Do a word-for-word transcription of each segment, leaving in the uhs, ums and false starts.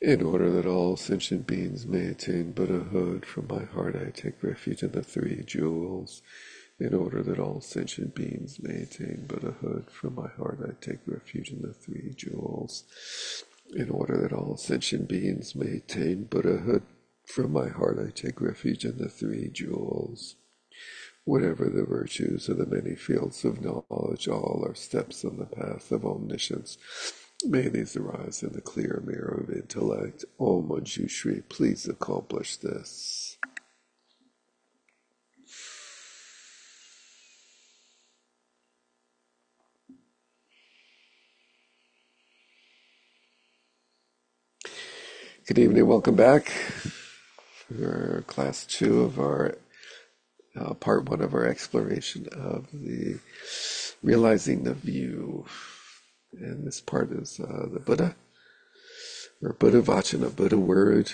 In order that all sentient beings may attain Buddhahood, from my heart I take refuge in the three jewels. In order that all sentient beings may attain Buddhahood, from my heart I take refuge in the three jewels. In order that all sentient beings may attain Buddhahood, from my heart I take refuge in the three jewels. Whatever the virtues of the many fields of knowledge, all are steps on the path of omniscience. May these arise in the clear mirror of intellect. Om Manjushri, please accomplish this. Good evening, welcome back for class two of our uh, part one of our exploration of the realizing the view. And this part is uh, the Buddha, or Buddha Vachana, Buddha word,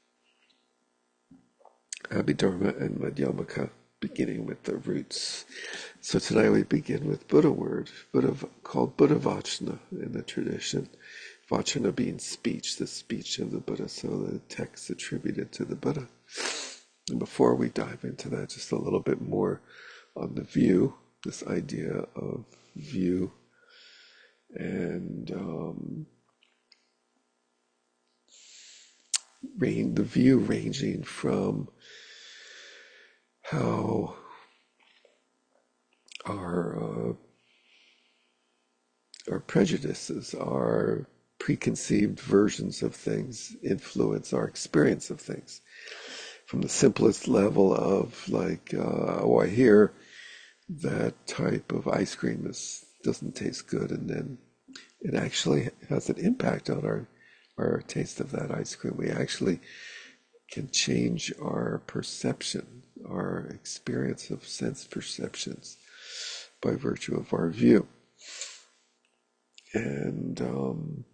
Abhidharma and Madhyamaka, beginning with the roots. So tonight we begin with Buddha word, Buddha called Buddha Vachana in the tradition. Vachana being speech, the speech of the Buddha, so the text attributed to the Buddha. And before we dive into that, just a little bit more on the view, this idea of view, and um, range, the view ranging from how our uh, our prejudices, our preconceived versions of things influence our experience of things. From the simplest level of like, uh, oh, I hear that type of ice cream is doesn't taste good, and then it actually has an impact on our our taste of that ice cream. We actually can change our perception, our experience of sense perceptions by virtue of our view. And um,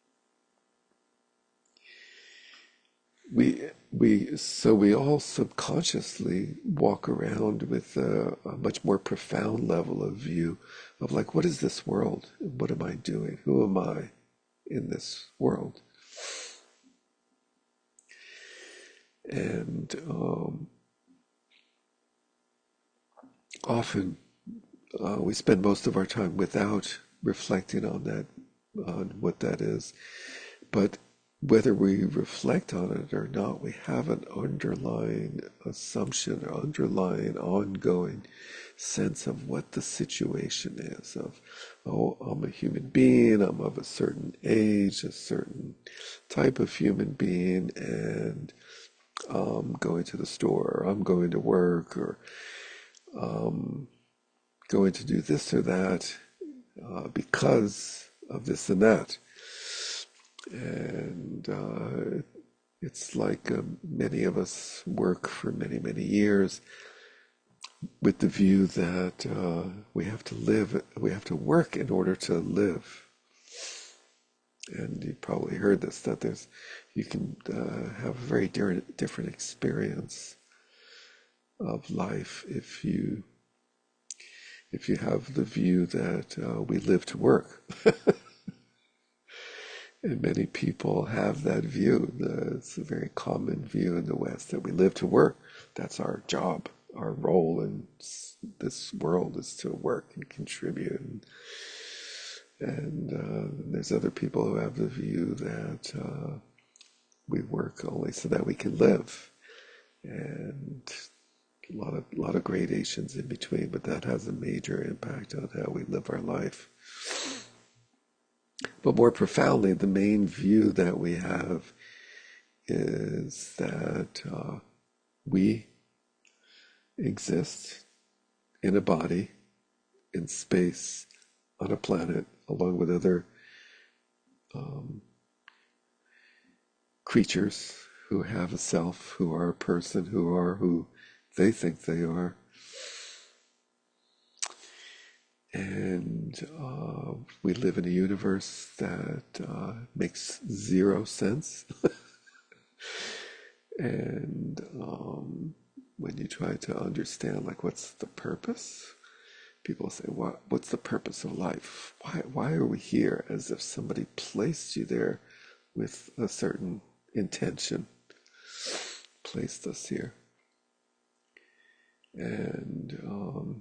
we we so we all subconsciously walk around with a, a much more profound level of view of like, what is this world? What am I doing? Who am I in this world? And um, often uh, we spend most of our time without reflecting on that, on what that is. But whether we reflect on it or not, we have an underlying assumption, or underlying ongoing sense of what the situation is of, oh, I'm a human being, I'm of a certain age, a certain type of human being, and I'm going to the store, or I'm going to work, or um, going to do this or that uh, because of this and that. And uh, it's like uh, many of us work for many, many years with the view that uh, we have to live, we have to work in order to live. And you probably heard this, that there's, you can uh, have a very different, different experience of life if you if you have the view that uh, we live to work. And many people have that view. It's a very common view in the West that we live to work. That's our job. Our role in this world is to work and contribute. And, and uh, there's other people who have the view that uh, we work only so that we can live. And a lot of a lot of gradations in between, but that has a major impact on how we live our life. But more profoundly, the main view that we have is that uh, we exist in a body, in space, on a planet, along with other um, creatures who have a self, who are a person, who are who they think they are. And uh, we live in a universe that uh, makes zero sense. And um, when you try to understand, like, what's the purpose? People say, what, what's the purpose of life? Why, why are we here? As if somebody placed you there with a certain intention placed us here. And um,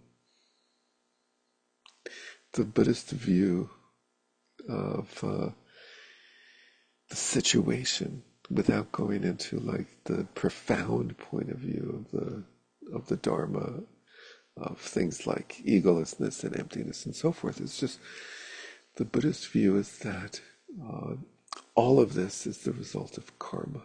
the Buddhist view of uh, the situation, without going into like the profound point of view of the of the Dharma, of things like egolessness and emptiness and so forth. It's just the Buddhist view is that uh, all of this is the result of karma.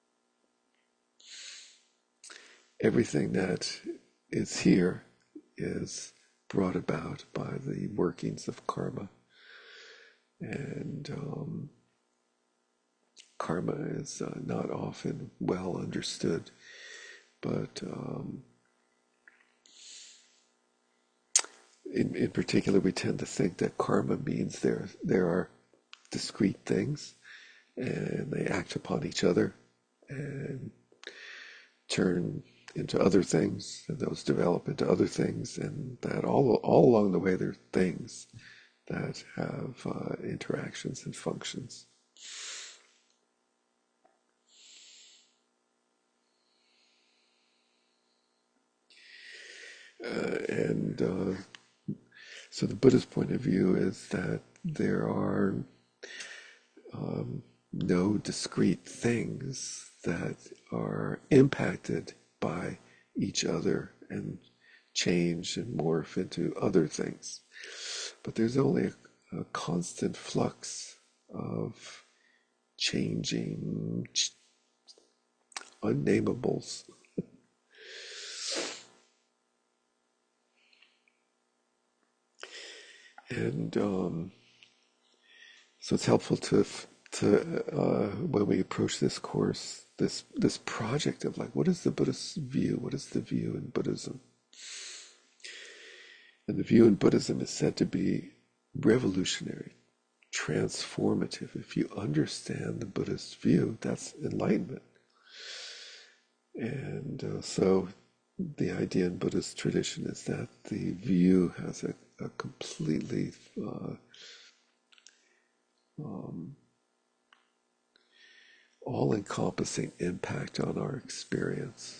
Everything that is here is brought about by the workings of karma. And um, karma is uh, not often well understood, but um, in, in particular, we tend to think that karma means there there are discrete things, and they act upon each other and turn into other things, and those develop into other things, and that all all along the way there are things that have uh, interactions and functions. Uh, and uh, so the Buddhist point of view is that there are um, no discrete things that are impacted by each other and change and morph into other things. But there's only a, a constant flux of changing ch- unnamables. And um, so it's helpful to to uh, when we approach this course, this this project of like, what is the Buddhist view? What is the view in Buddhism? And the view in Buddhism is said to be revolutionary, transformative. If you understand the Buddhist view, that's enlightenment. And uh, so the idea in Buddhist tradition is that the view has a, a completely uh, um, all-encompassing impact on our experience.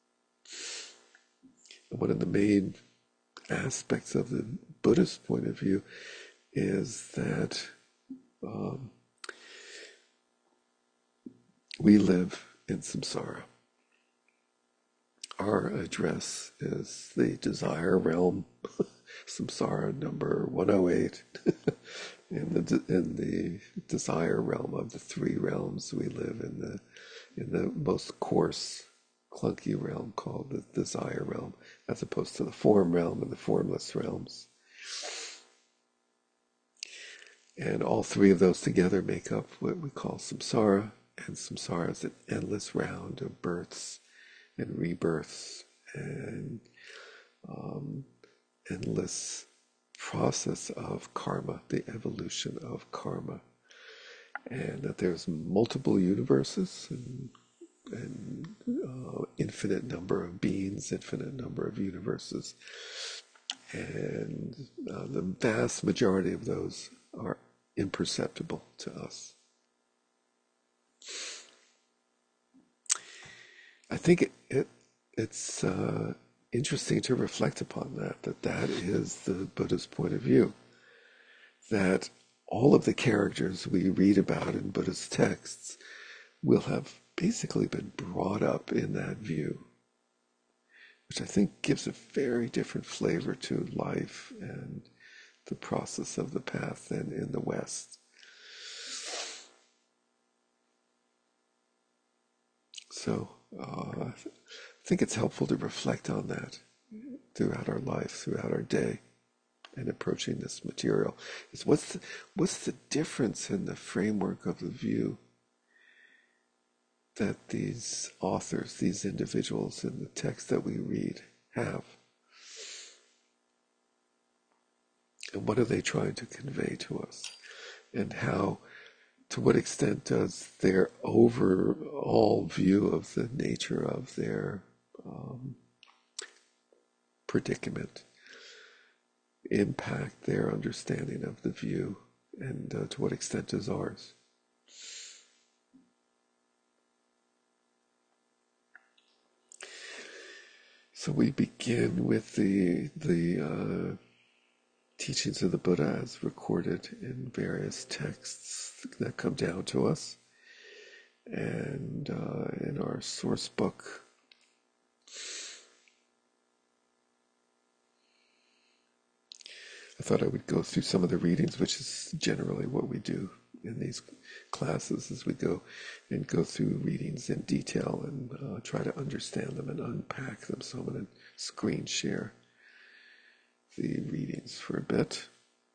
And one of the main aspects of the Buddhist point of view is that um, we live in samsara. Our address is the desire realm, samsara number one oh eight. in the in the desire realm of the three realms, we live in the in the most coarse, clunky realm called the desire realm, as opposed to the form realm and the formless realms. And all three of those together make up what we call samsara, and samsara is an endless round of births and rebirths and um, endless process of karma, the evolution of karma, and that there's multiple universes and, and uh, infinite number of beings, infinite number of universes, and uh, the vast majority of those are imperceptible to us. I think it, it it's uh, interesting to reflect upon that, that that is the Buddhist point of view, that all of the characters we read about in Buddhist texts will have basically been brought up in that view, which I think gives a very different flavor to life and the process of the path than in the West. So uh, I think it's helpful to reflect on that throughout our life, throughout our day, and approaching this material. Is what's the, what's the difference in the framework of the view that these authors, these individuals in the text that we read have? And what are they trying to convey to us? And how, to what extent does their overall view of the nature of their um, predicament impact their understanding of the view, and uh, to what extent does ours? So we begin with the the uh, teachings of the Buddha as recorded in various texts that come down to us. And uh, in our source book, I thought I would go through some of the readings, which is generally what we do in these classes, as we go and go through readings in detail and uh, try to understand them and unpack them. So I'm going to screen share the readings for a bit.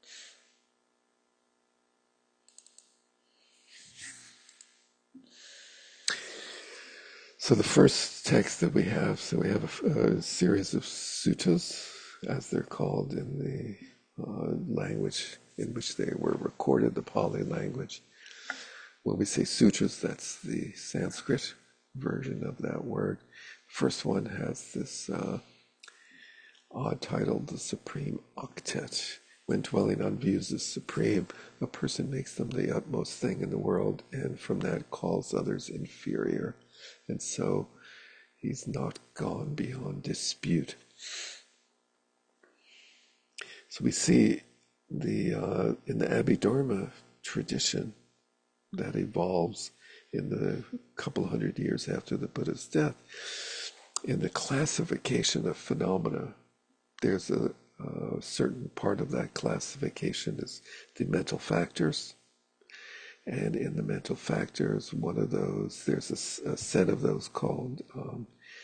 So the first text that we have, so we have a, a series of suttas, as they're called in the uh, language in which they were recorded, the Pali language. When we say sutras, that's the Sanskrit version of that word. First one has this uh, odd title, the Supreme Octet. When dwelling on views as supreme, a person makes them the utmost thing in the world, and from that calls others inferior. And so he's not gone beyond dispute. So we see the uh, in the Abhidharma tradition that evolves in the couple hundred years after the Buddha's death, in the classification of phenomena, there's a, a certain part of that classification is the mental factors. And in the mental factors, one of those, there's a, a set of those called um,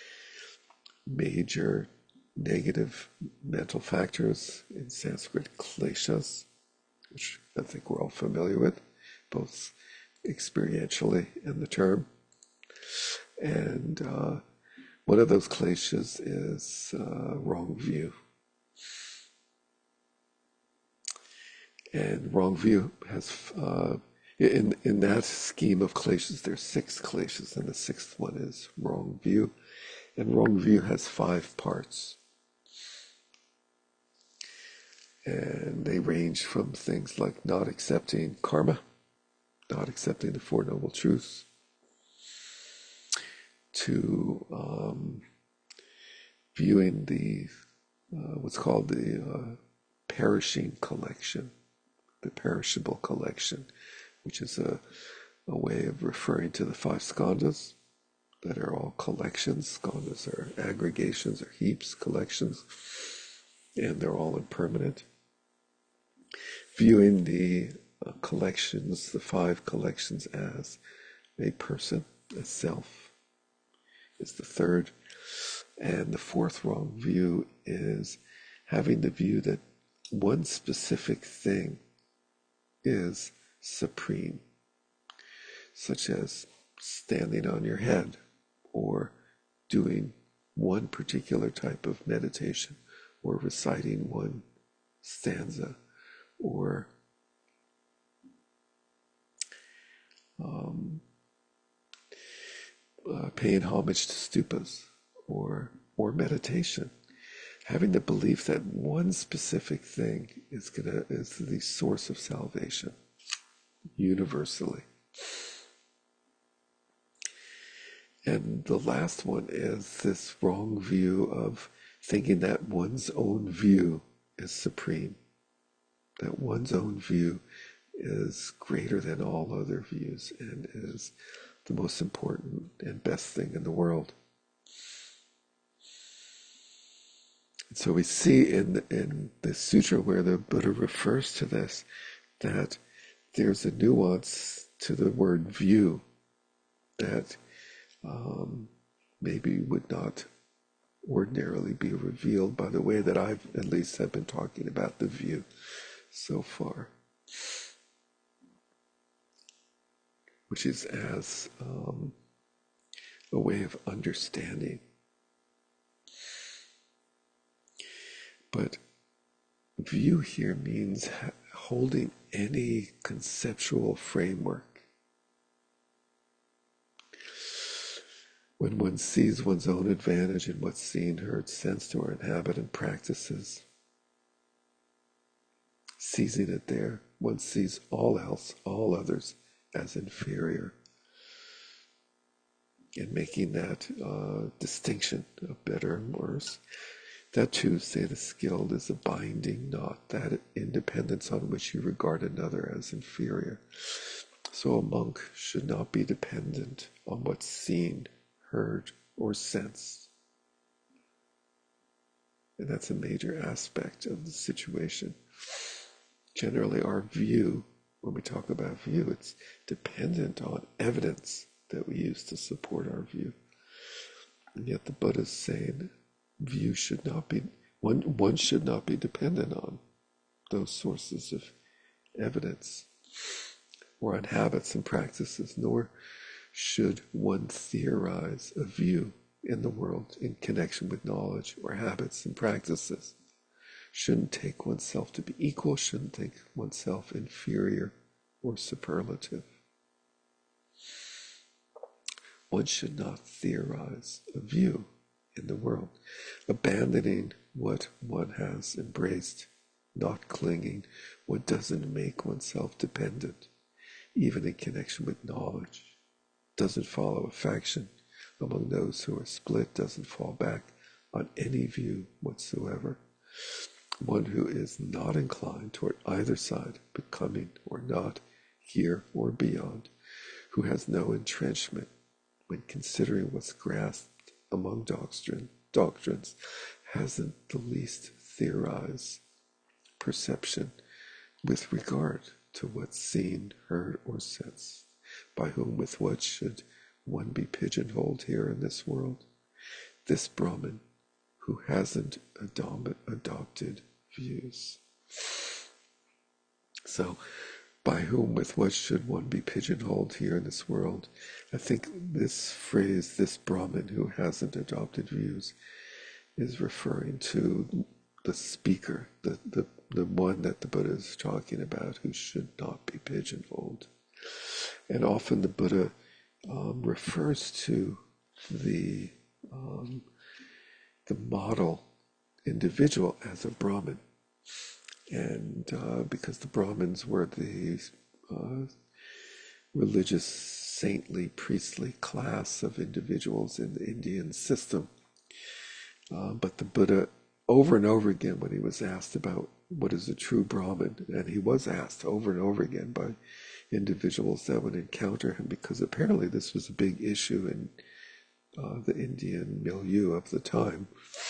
major negative mental factors, in Sanskrit, kleshas, which I think we're all familiar with, both experientially and the term. And uh, one of those kleshas is uh, wrong view. And wrong view has, uh, in, in that scheme of kleshas, there's six kleshas, and the sixth one is wrong view. And wrong view has five parts. And they range from things like not accepting karma, not accepting the Four Noble Truths, to um, viewing the uh, what's called the uh, perishing collection, the perishable collection, which is a, a way of referring to the five skandhas that are all collections. Skandhas are aggregations or heaps, collections, and they're all impermanent. Viewing the uh, collections, the five collections, as a person, a self, is the third. And the fourth wrong view is having the view that one specific thing is supreme, such as standing on your head or doing one particular type of meditation or reciting one stanza or um, uh, paying homage to stupas or or meditation. Having the belief that one specific thing is gonna is the source of salvation universally. And the last one is this wrong view of thinking that one's own view is supreme, that one's own view is greater than all other views and is the most important and best thing in the world. And so we see in in the sutra where the Buddha refers to this, that there's a nuance to the word view that um, maybe would not ordinarily be revealed by the way that I've at least have been talking about the view so far, which is as um, a way of understanding. But view here means ha- holding any conceptual framework. When one sees one's own advantage in what's seen, heard, sensed, or inhabited and practices, seizing it there, one sees all else, all others, as inferior. and making that uh, distinction of better and worse. That too, say the skilled, is a binding knot, that independence on which you regard another as inferior. So a monk should not be dependent on what's seen, heard, or sensed. And that's a major aspect of the situation. Generally, our view, when we talk about view, it's dependent on evidence that we use to support our view. And yet the Buddha is saying view should not be, one, one should not be dependent on those sources of evidence or on habits and practices, nor should one theorize a view in the world in connection with knowledge or habits and practices. Shouldn't take oneself to be equal, shouldn't think oneself inferior or superlative. One should not theorize a view in the world, abandoning what one has embraced, not clinging what doesn't make oneself dependent, even in connection with knowledge. Doesn't follow a faction among those who are split, doesn't fall back on any view whatsoever. One who is not inclined toward either side, becoming or not, here or beyond, who has no entrenchment when considering what's grasped among doctrine, doctrines, hasn't the least theorized perception with regard to what's seen, heard, or sensed. By whom, with what should one be pigeonholed here in this world? This Brahmin who hasn't adom- adopted views. So, by whom, with what should one be pigeonholed here in this world? I think this phrase, this Brahmin who hasn't adopted views, is referring to the speaker, the, the, the one that the Buddha is talking about, who should not be pigeonholed. And often the Buddha um, refers to the um, the model individual as a Brahmin. And uh, because the Brahmins were the uh, religious, saintly, priestly class of individuals in the Indian system. Uh, but the Buddha, over and over again, when he was asked about what is a true Brahmin, and he was asked over and over again by individuals that would encounter him, because apparently this was a big issue in uh, the Indian milieu of the time,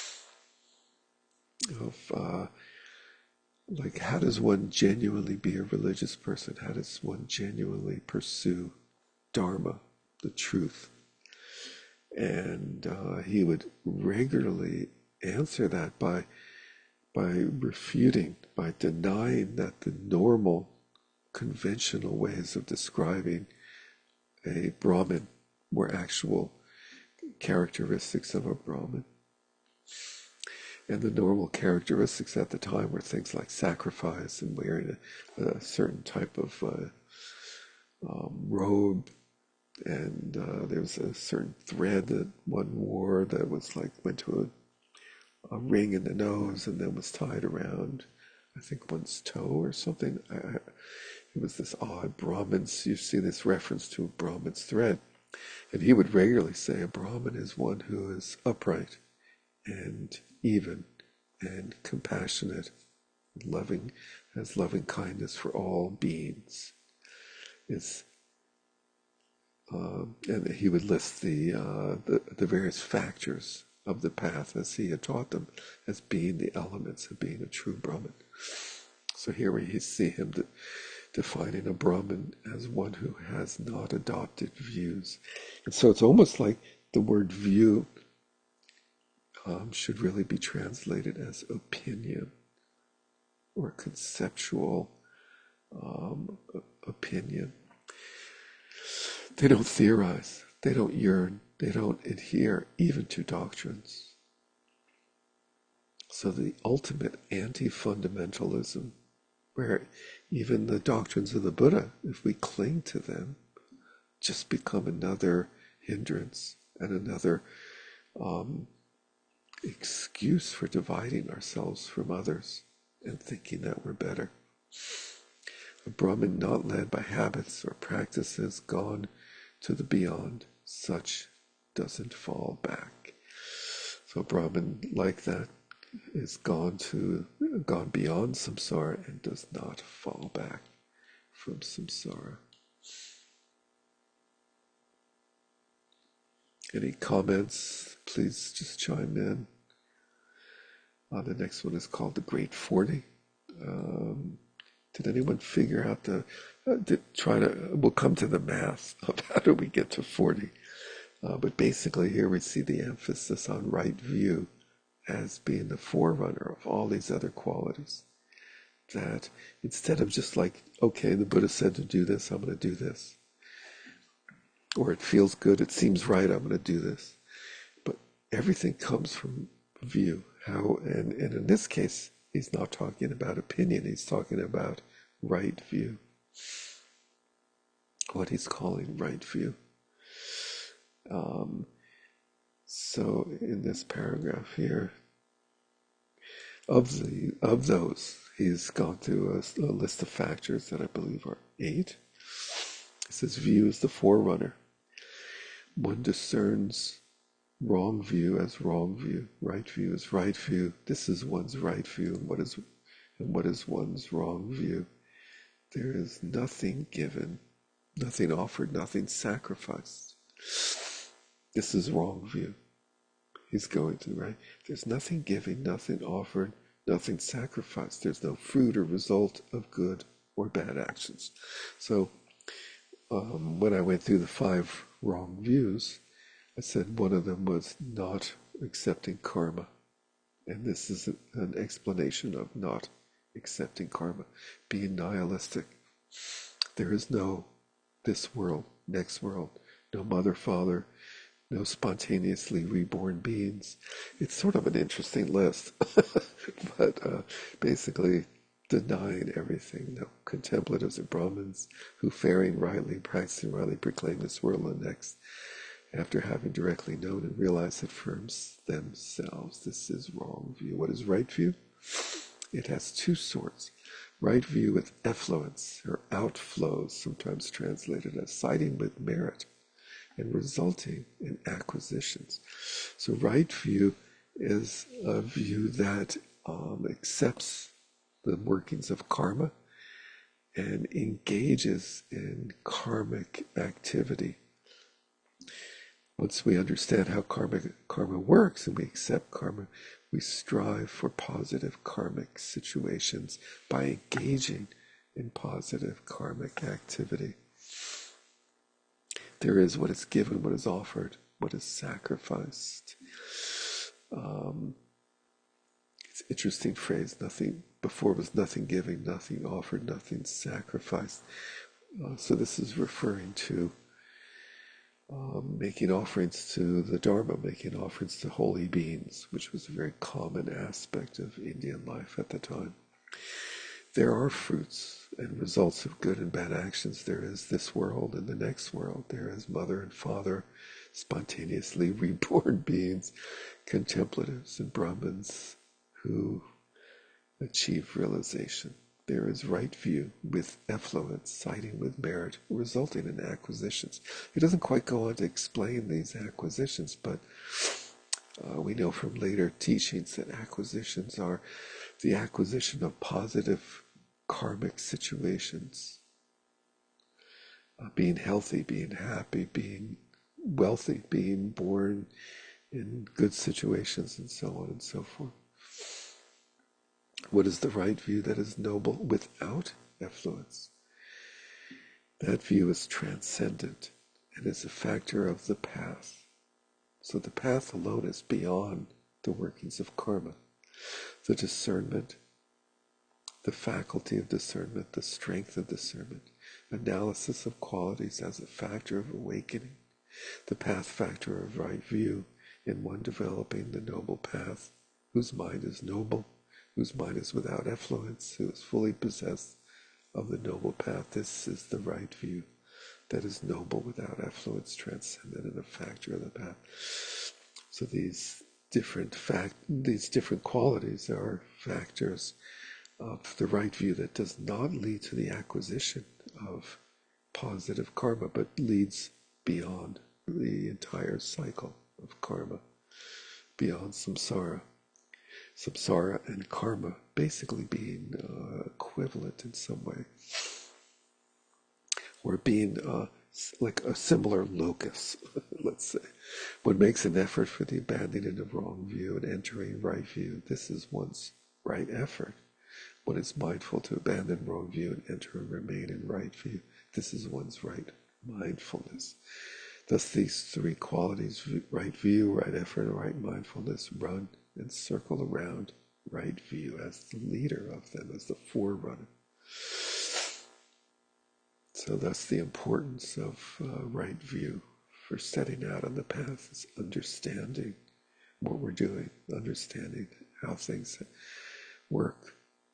of uh, like, how does one genuinely be a religious person? How does one genuinely pursue Dharma, the truth? And uh, he would regularly answer that by by refuting, by denying that the normal, conventional ways of describing a Brahmin were actual characteristics of a Brahmin. And the normal characteristics at the time were things like sacrifice and wearing a, a certain type of uh, um, robe. And uh, there was a certain thread that one wore that was like, went to a, a ring in the nose and then was tied around, I think, one's toe or something. I, I, it was this odd Brahmin's, you see this reference to a Brahmin's thread. And he would regularly say a Brahmin is one who is upright and even and compassionate, loving, has loving kindness for all beings. Is um, and he would list the, uh, the the various factors of the path as he had taught them as being the elements of being a true Brahmin. So here we see him de- defining a Brahmin as one who has not adopted views. And so it's almost like the word view Um, should really be translated as opinion or conceptual um, opinion. They don't theorize, they don't yearn, they don't adhere even to doctrines. So the ultimate anti-fundamentalism, where even the doctrines of the Buddha, if we cling to them, just become another hindrance and another um, excuse for dividing ourselves from others and thinking that we're better. A Brahmin not led by habits or practices, gone to the beyond, such doesn't fall back. So Brahman, like that, is gone to gone beyond samsara and does not fall back from samsara. Any comments? Please just chime in. Uh, the next one is called the Great forty. Um, did anyone figure out the? Uh, did try to? We'll come to the math of how do we get to forty. Uh, but basically, here we see the emphasis on right view as being the forerunner of all these other qualities. That instead of just like, okay, the Buddha said to do this, I'm going to do this. Or it feels good, it seems right, I'm going to do this. But everything comes from view. How, and, and in this case, he's not talking about opinion, he's talking about right view. What he's calling right view. Um, so in this paragraph here, of the of those, he's gone through a, a list of factors that I believe are eight. It says view is the forerunner. One discerns wrong view as wrong view, right view as right view. This is one's right view, and what is and what is one's wrong view. There is nothing given, nothing offered, nothing sacrificed. This is wrong view. He's going to, right? There's nothing given, nothing offered, nothing sacrificed. There's no fruit or result of good or bad actions. So um, when I went through the five wrong views, I said one of them was not accepting karma. And this is an explanation of not accepting karma, being nihilistic. There is no this world, next world, no mother, father, no spontaneously reborn beings. It's sort of an interesting list, but uh, basically denying everything. No contemplatives or Brahmins who, faring rightly, practicing rightly, proclaim this world and the next, after having directly known and realized it for themselves. This is wrong view. What is right view? It has two sorts. Right view with effluence or outflows, sometimes translated as siding with merit and resulting in acquisitions. So right view is a view that um, accepts the workings of karma and engages in karmic activity. Once we understand how karma, karma works and we accept karma, we strive for positive karmic situations by engaging in positive karmic activity. There is what is given, what is offered, what is sacrificed. Um, it's an interesting phrase. Nothing before was nothing giving, nothing offered, nothing sacrificed. Uh, so this is referring to um, making offerings to the Dharma, making offerings to holy beings, which was a very common aspect of Indian life at the time. There are fruits and results of good and bad actions. There is this world and the next world. There is mother and father, spontaneously reborn beings, contemplatives and Brahmins who achieve realization. There is right view with effluence, siding with merit, resulting in acquisitions. It doesn't quite go on to explain these acquisitions, but uh, we know from later teachings that acquisitions are the acquisition of positive karmic situations, uh, being healthy, being happy, being wealthy, being born in good situations, and so on and so forth. What is the right view that is noble without effluence? That view is transcendent and is a factor of the path. So the path alone is beyond the workings of karma. The discernment, the faculty of discernment, the strength of discernment, analysis of qualities as a factor of awakening, the path factor of right view in one developing the noble path, whose mind is noble, whose mind is without effluence, who is fully possessed of the noble path. This is the right view that is noble without effluence, transcendent, and a factor of the path. So these different fact, these different qualities are factors of the right view that does not lead to the acquisition of positive karma, but leads beyond the entire cycle of karma beyond samsara. Samsara and karma basically being uh, equivalent in some way, or being uh, like a similar locus, let's say. One makes an effort for the abandoning of wrong view and entering right view. This is one's right effort. One is mindful to abandon wrong view and enter and remain in right view. This is one's right mindfulness. Thus, these three qualities, right view, right effort, and right mindfulness, run and circle around right view as the leader of them, as the forerunner. So that's the importance of uh, right view for setting out on the path, is understanding what we're doing, understanding how things work.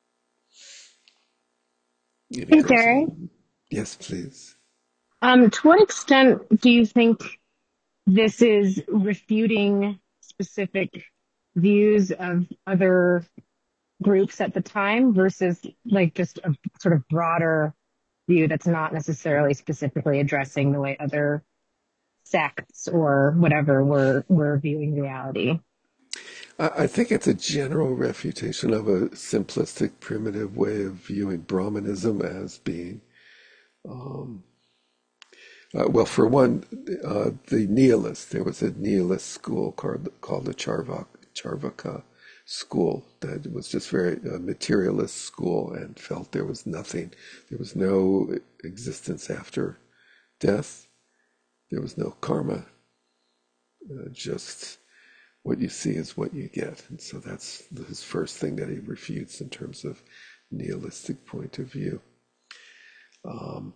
Hey, Gary. Yes, please. Um, to what extent do you think this is refuting specific views of other groups at the time versus like just a sort of broader view that's not necessarily specifically addressing the way other sects or whatever were were viewing reality? I think it's a general refutation of a simplistic, primitive way of viewing Brahmanism as being, um, uh, well, for one, uh, the nihilists. There was a nihilist school called, called the Charvak, Charvaka school that was just very uh, materialist school and felt there was nothing. There was no existence after death. There was no karma, uh, just what you see is what you get. And so that's his first thing that he refutes in terms of nihilistic point of view. Um,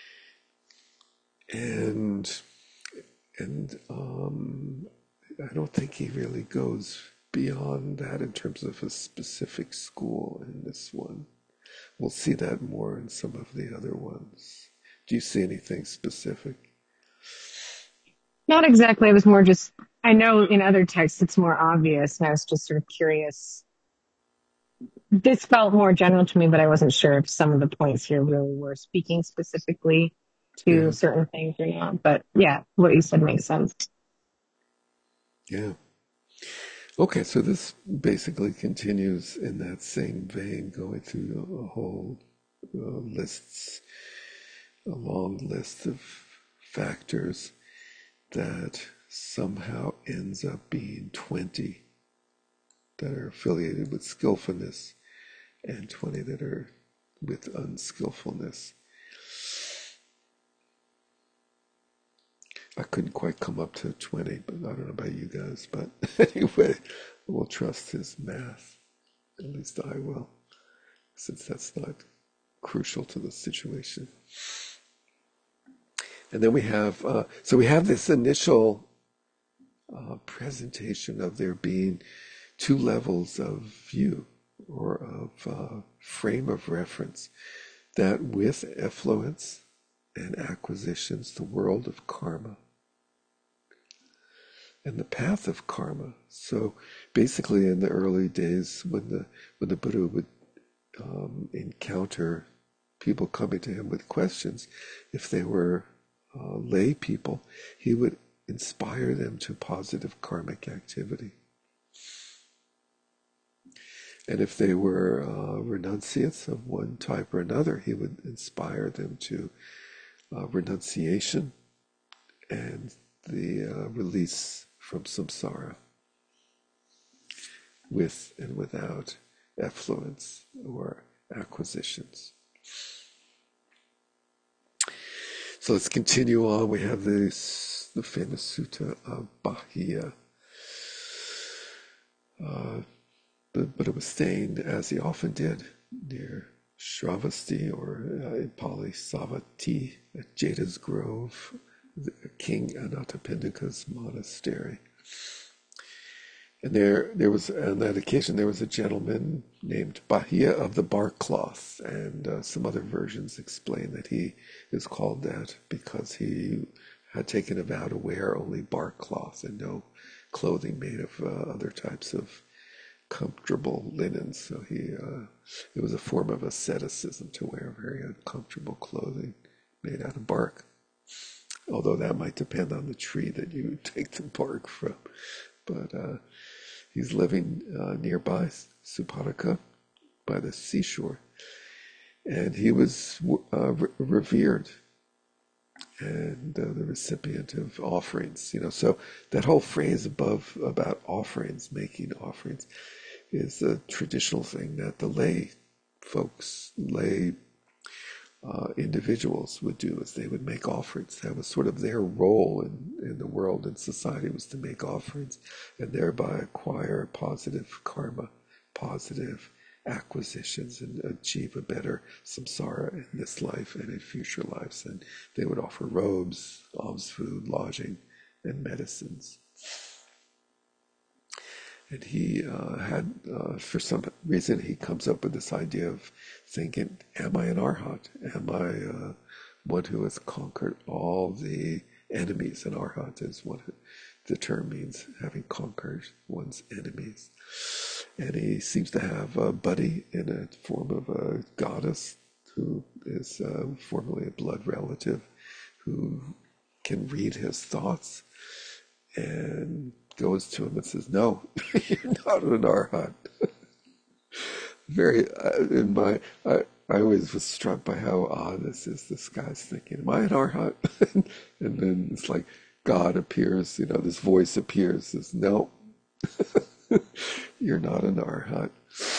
and and um, I don't think he really goes beyond that in terms of a specific school in this one. We'll see that more in some of the other ones. Do you see anything specific? Not exactly. It was more just, I know in other texts it's more obvious, and I was just sort of curious. This felt more general to me, but I wasn't sure if some of the points here really were speaking specifically to Yeah, certain things or not. But yeah, what you said makes sense. yeah. Okay, so this basically continues in that same vein, going through a whole uh, lists, a long list of factors that somehow ends up being twenty that are affiliated with skillfulness and twenty that are with unskillfulness. I couldn't quite come up to twenty, but I don't know about you guys. But anyway, we'll trust his math. At least I will, since that's not crucial to the situation. And then we have, uh, so we have this initial uh, presentation of there being two levels of view or of uh, frame of reference, that with effluence and acquisitions, the world of karma and the path of karma. So basically, in the early days, when the when the Buddha would um, encounter people coming to him with questions, if they were uh, lay people, he would inspire them to positive karmic activity. And if they were uh, renunciates of one type or another, he would inspire them to uh, renunciation and the uh, release from samsara, with and without effluence or acquisitions. So let's continue on. We have this, the famous Sutta of Bahia. Uh, the Buddha was staying, as he often did, near Shravasti, or uh, in Pali, Savatthi, at Jeta's Grove, King Anathapindika's monastery. And there, there was, on that occasion, there was a gentleman named Bahia of the Bark Cloth, and uh, some other versions explain that he is called that because he had taken a vow to wear only bark cloth and no clothing made of uh, other types of comfortable linens. So he, uh, it was a form of asceticism to wear very uncomfortable clothing made out of bark. although that might depend on the tree that you take the bark from. But uh, he's living uh, nearby Suparaka by the seashore, and he was uh, re- revered and uh, the recipient of offerings. You know, so that whole phrase above about offerings, making offerings, is a traditional thing that the lay folks, lay uh, individuals would do, is they would make offerings. That was sort of their role in, in the world and society, was to make offerings and thereby acquire positive karma, positive acquisitions, and achieve a better samsara in this life and in future lives. And they would offer robes, alms food, lodging, and medicines. And he uh, had, uh, for some reason, he comes up with this idea of thinking, am I an arhat? Am I uh, one who has conquered all the enemies? An arhat is what the term means, having conquered one's enemies. And he seems to have a buddy in a form of a goddess who is uh, formerly a blood relative, who can read his thoughts and goes to him and says, "No, you're not an arhat." Very, uh, in my, I, I always was struck by how odd this is. This guy's thinking, "Am I an arhat?" And then it's like God appears, you know, this voice appears, says, "No, you're not an arhat.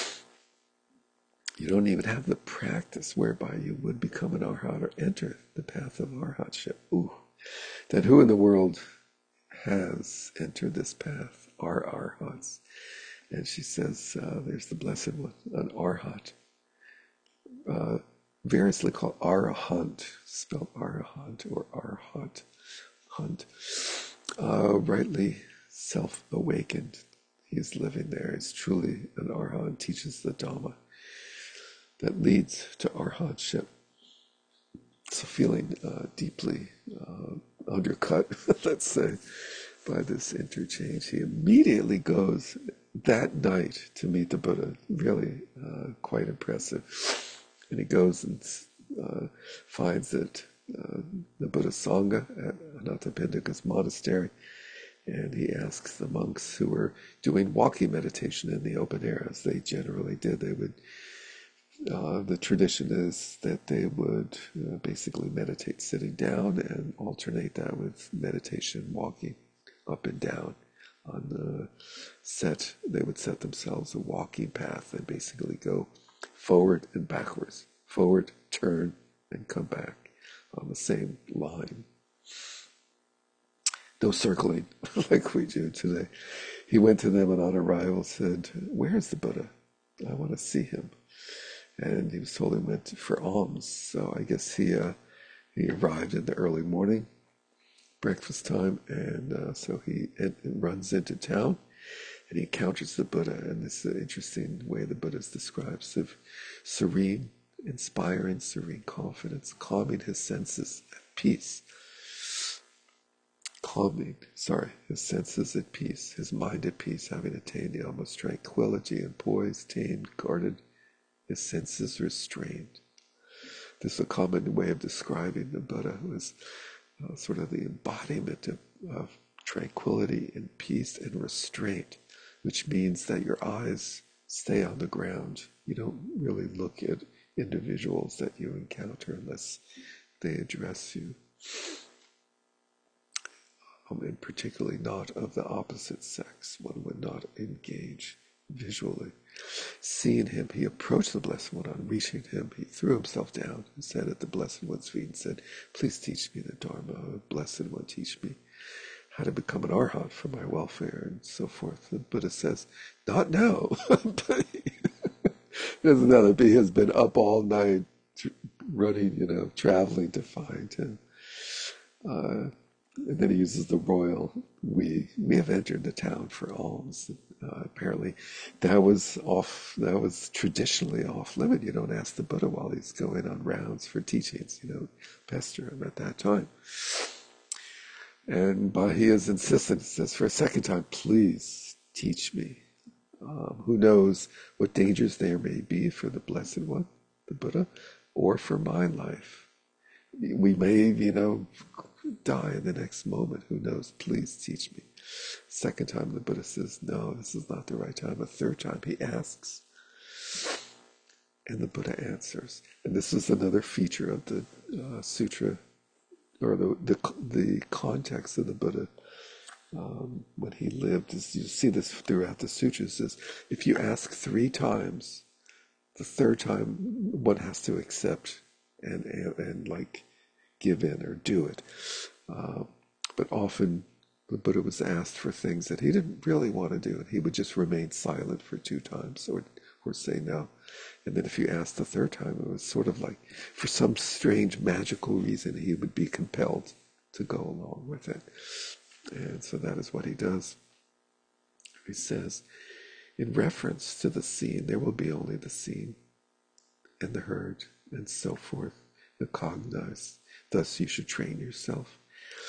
You don't even have the practice whereby you would become an arhat or enter the path of arhatship." Ooh, then who in the world has entered this path are arhats? And she says, uh, there's the Blessed One, an arhat, uh, variously called arahant, spelled arahant or arhat, hunt, uh, rightly self-awakened. He's living there. He's truly an arhat, teaches the Dhamma that leads to arhatship. So feeling uh, deeply uh, undercut, let's say, by this interchange, he immediately goes that night to meet the Buddha. Really uh, quite impressive. And he goes and uh, finds that uh, the Buddha Sangha at Anathapindika's monastery, and he asks the monks who were doing walking meditation in the open air, as they generally did. They would Uh, the tradition is that they would uh, basically meditate sitting down and alternate that with meditation walking up and down on the set. They would set themselves a walking path and basically go forward and backwards, forward, turn, and come back on the same line. No circling like we do today. He went to them and on arrival said, "Where's the Buddha? I want to see him." And he was told he went for alms. So I guess he uh, he arrived in the early morning, breakfast time, and uh, so he it, it runs into town, and he encounters the Buddha. And this is an interesting way the Buddha is described: of serene, inspiring, serene confidence, calming his senses at peace. Calming, sorry, his senses at peace, his mind at peace, having attained the almost tranquility and poise, tamed, guarded, his senses restrained. This is a common way of describing the Buddha, who is uh, sort of the embodiment of, of tranquility and peace and restraint, which means that your eyes stay on the ground. You don't really look at individuals that you encounter unless they address you. Um, and particularly not of the opposite sex. One would not engage visually. Seeing him, he approached the Blessed One. On reaching him, he threw himself down and sat at the Blessed One's feet and said, "Please teach me the Dharma. Blessed One, teach me how to become an arhat for my welfare," and so forth. The Buddha says, "Not now." But there's another. He has been up all night running, you know, traveling to find him. Uh, And then he uses the royal, we we have entered the town for alms. Uh, apparently that was off, that was traditionally off limit. You don't ask the Buddha while he's going on rounds for teachings, you know, pester him at that time. And by his insistence, says for a second time, "Please teach me." Um, who knows what dangers there may be for the Blessed One, the Buddha, or for my life. We may, you know, die in the next moment. Who knows? Please teach me. Second time, the Buddha says, no, this is not the right time. A third time, he asks, and the Buddha answers. And this is another feature of the uh, sutra, or the, the the context of the Buddha um, when he lived. Is you see this throughout the sutras. Is if you ask three times, the third time one has to accept and and, and like give in or do it. Uh, but often the Buddha was asked for things that he didn't really want to do, and he would just remain silent for two times or or say no. And then if you asked the third time, it was sort of like, for some strange magical reason, he would be compelled to go along with it. And so that is what he does. He says, in reference to the seen, there will be only the seen and the heard and so forth, the cognized. Thus you should train yourself.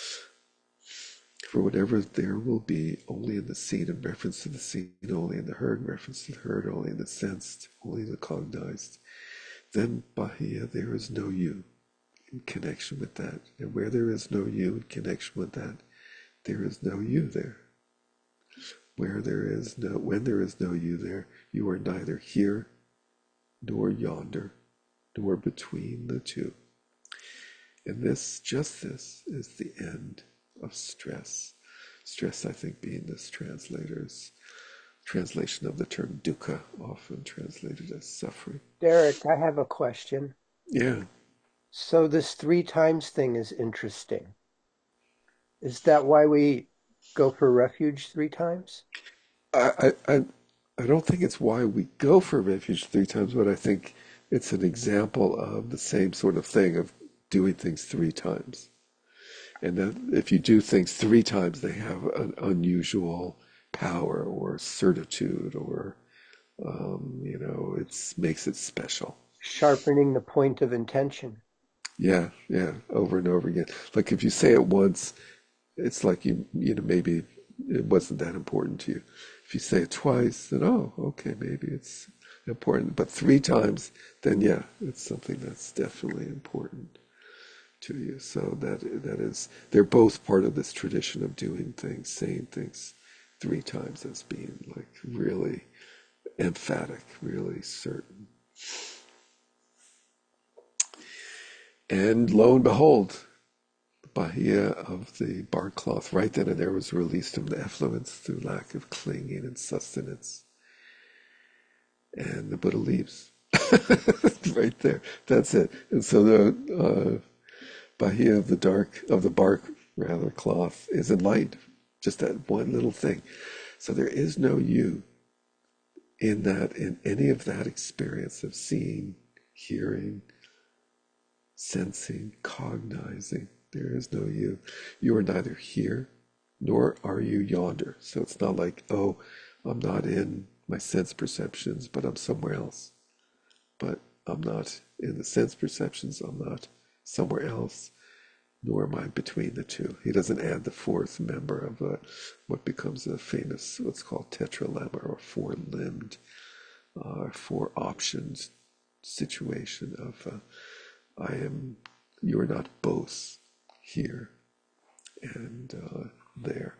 For whatever there will be only in the seen, in reference to the seen, only in the heard, in reference to the heard, only in the sensed, only in the cognized, then Bahiya, there is no you in connection with that. And where there is no you in connection with that, there is no you there. Where there is no, when there is no you there, you are neither here nor yonder, nor between the two. And this, just this, is the end of stress. Stress, I think, being this translator's translation of the term dukkha, often translated as suffering. Derek, I have a question. Yeah. So this three times thing is interesting. Is that why we go for refuge three times? I, I, I I don't think it's why we go for refuge three times, but I think it's an example of the same sort of thing of doing things three times. And that if you do things three times, they have an unusual power or certitude, or, um, you know, it makes it special. Sharpening the point of intention. Yeah, yeah, over and over again. Like if you say it once, it's like you, you know, maybe it wasn't that important to you. If you say it twice, then, oh, okay, maybe it's important. But three times, then yeah, it's something that's definitely important to you. So that that is, they're both part of this tradition of doing things, saying things three times as being like really emphatic, really certain. And lo and behold, the Bahiya of the bark cloth right then and there was released from the effluence through lack of clinging and sustenance. And the Buddha leaves. Right there. That's it. And so the uh, Bahiya of the dark, of the bark, rather, cloth is enlightened. Just that one little thing. So there is no you in that, in any of that experience of seeing, hearing, sensing, cognizing. There is no you. You are neither here nor are you yonder. So it's not like, oh, I'm not in my sense perceptions, but I'm somewhere else. But I'm not in the sense perceptions, I'm not somewhere else, nor am I between the two. He doesn't add the fourth member of a, what becomes a famous, what's called tetralemma, or four-limbed, uh, four-optioned situation of uh, I am, you are not both here and uh, there.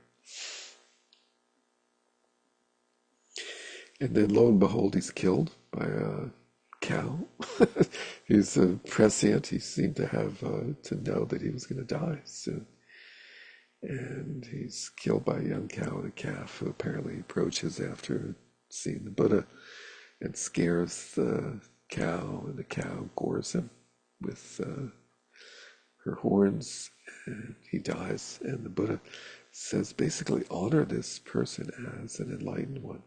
And then lo and behold, he's killed by a cow. He's uh, prescient. He seemed to have uh, to know that he was going to die soon. And he's killed by a young cow and a calf who apparently approaches after seeing the Buddha and scares the cow, and the cow gores him with uh, her horns, and he dies. And the Buddha says, basically, honor this person as an enlightened one,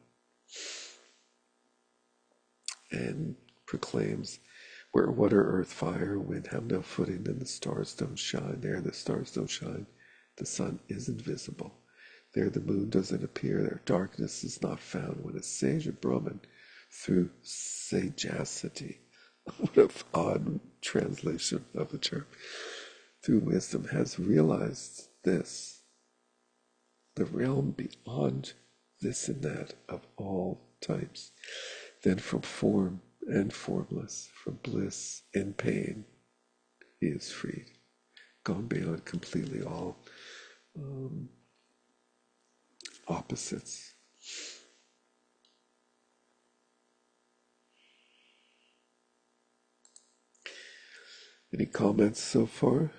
and proclaims, where water, earth, fire, wind have no footing, then the stars don't shine. There the stars don't shine. The sun is invisible. There the moon doesn't appear. There darkness is not found. When a sage or Brahmin, through sagacity, what an odd translation of the term, through wisdom has realized this, the realm beyond this and that of all types, then from form and formless, from bliss and pain, he is freed. gone beyond completely all opposites. Any comments so far?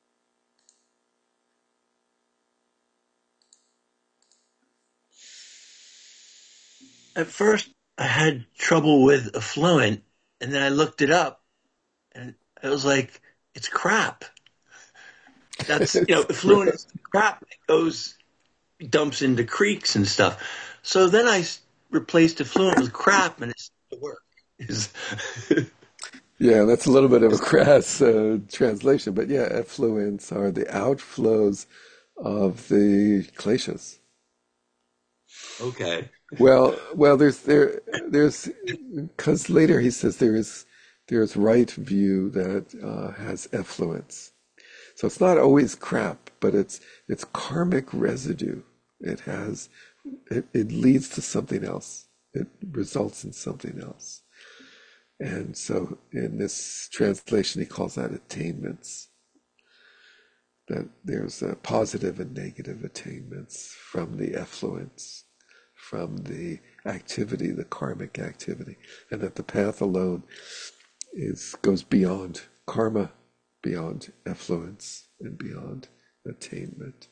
At first, I had trouble with affluent, and then I looked it up, and I was like, it's crap. That's, you know, It's affluent crap. is crap. It goes, dumps into creeks and stuff. So then I replaced affluent with crap, and it seemed to work. Is Yeah, that's a little bit of a crass uh, translation, but yeah, effluents are the outflows of the glaciers. okay. Well, well, there's there there's because later he says there is there's right view that uh, has effluence. So it's not always crap, but it's it's karmic residue. It has it, it leads to something else. It results in something else. And so in this translation, he calls that attainments. That there's a positive and negative attainments from the effluence, from the activity, the karmic activity, and that the path alone is goes beyond karma, beyond effluence, and beyond attainment.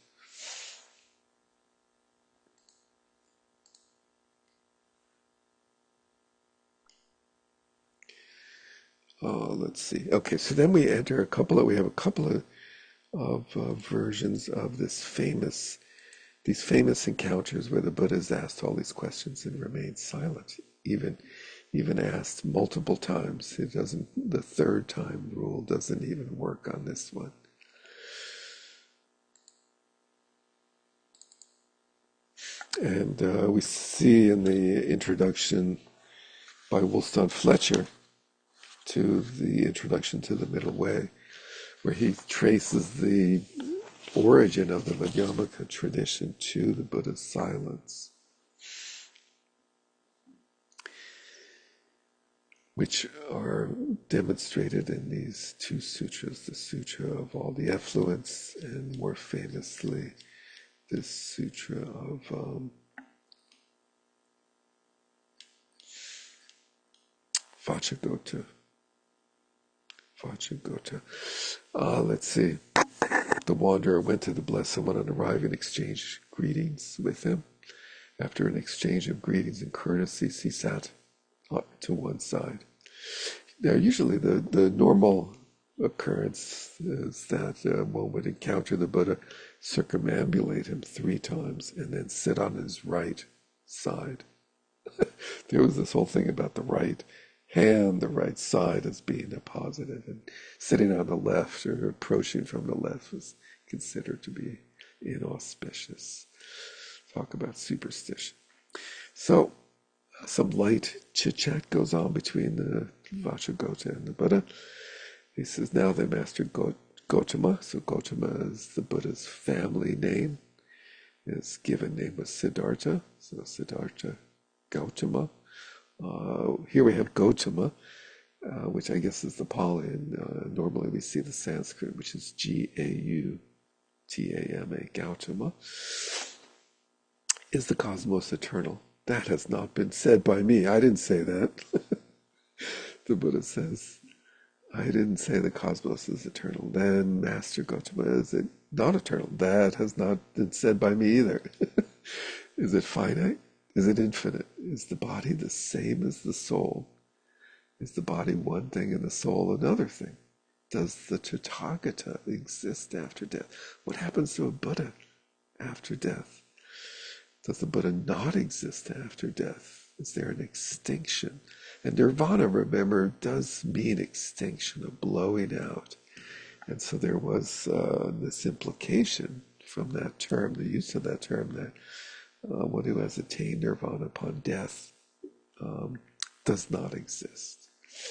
Oh, let's see. Okay, so then we enter a couple of we have a couple of of uh, versions of this famous these famous encounters where the Buddha is asked all these questions and remains silent, even even asked multiple times. It doesn't the third time rule doesn't even work on this one. And uh, we see in the introduction by Wollstone Fletcher to the introduction to the Middle Way, where he traces the origin of the Madhyamaka tradition to the Buddha's silence, which are demonstrated in these two sutras, the Sutra of all the effluence, and more famously, this Sutra of um, Vacchagotta. Vacchagotta. Uh, let's see. The wanderer went to the Blessed One and arrived and exchanged greetings with him. After an exchange of greetings and courtesies, he sat to one side. Now, usually the, the normal occurrence is that uh, one would encounter the Buddha, circumambulate him three times, and then sit on his right side. There was this whole thing about the right hand, the right side as being a positive, and sitting on the left or approaching from the left was considered to be inauspicious. Talk about superstition. So, some light chit chat goes on between the Vacchagotta and the Buddha. He says, now they mastered Gautama. So, Gautama is the Buddha's family name. His given name was Siddhartha. So, Siddhartha Gautama. Uh, here we have Gautama, uh, which I guess is the Pali. And uh, normally we see the Sanskrit, which is G A U T A M A, Gautama. Is the cosmos eternal? That has not been said by me. I didn't say that. The Buddha says, I didn't say the cosmos is eternal. Then Master Gautama, is it not eternal? That has not been said by me either. Is it finite? Is it infinite? Is the body the same as the soul? Is the body one thing and the soul another thing? Does the Tathagata exist after death? What happens to a Buddha after death? Does the Buddha not exist after death? Is there an extinction? And nirvana, remember, does mean extinction, a blowing out. And so there was uh, this implication from that term, the use of that term, that uh, one who has attained nirvana upon death um, does not exist.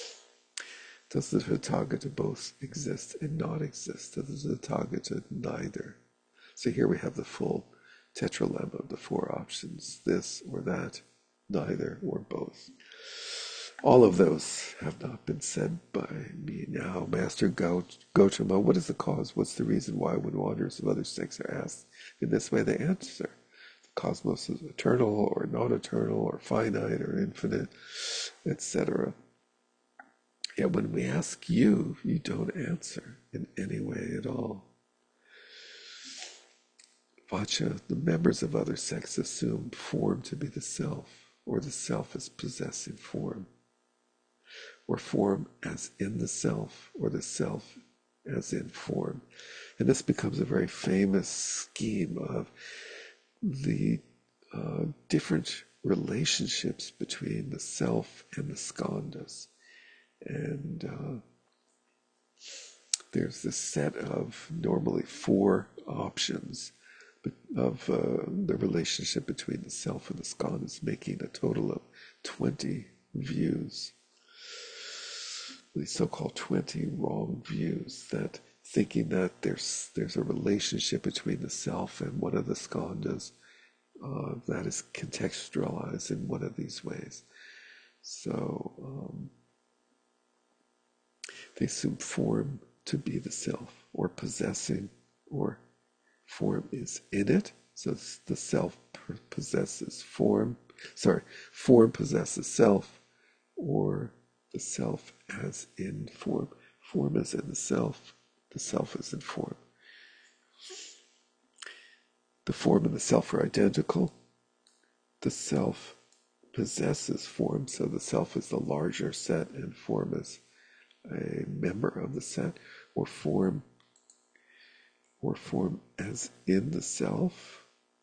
Does the Tathagata both exist and not exist? Does the Tathagata neither? So here we have the full tetralemma of the four options, this or that, neither or both. All of those have not been said by me now. Master Gautama, what is the cause? What's the reason why when wanderers of other sects are asked in this way they answer? The cosmos is eternal or non-eternal or finite or infinite, et cetera. Yet when we ask you, you don't answer in any way at all. Vacha, the members of other sects assume form to be the self, or the self as possessing form, or form as in the self, or the self as in form. And this becomes a very famous scheme of the uh, different relationships between the self and the skandhas. And uh, there's this set of normally four options of uh, the relationship between the self and the skandhas, making a total of twenty views. The so-called twenty wrong views, that thinking that there's there's a relationship between the self and one of the skandhas uh, that is contextualized in one of these ways. So um, they assume form to be the self, or possessing, or form is in it. So the self possesses form. Sorry, form possesses self, or the self as in form. Form is in the self. The self is in form. The form and the self are identical. The self possesses form, so the self is the larger set and form is a member of the set, or form or form as in the self.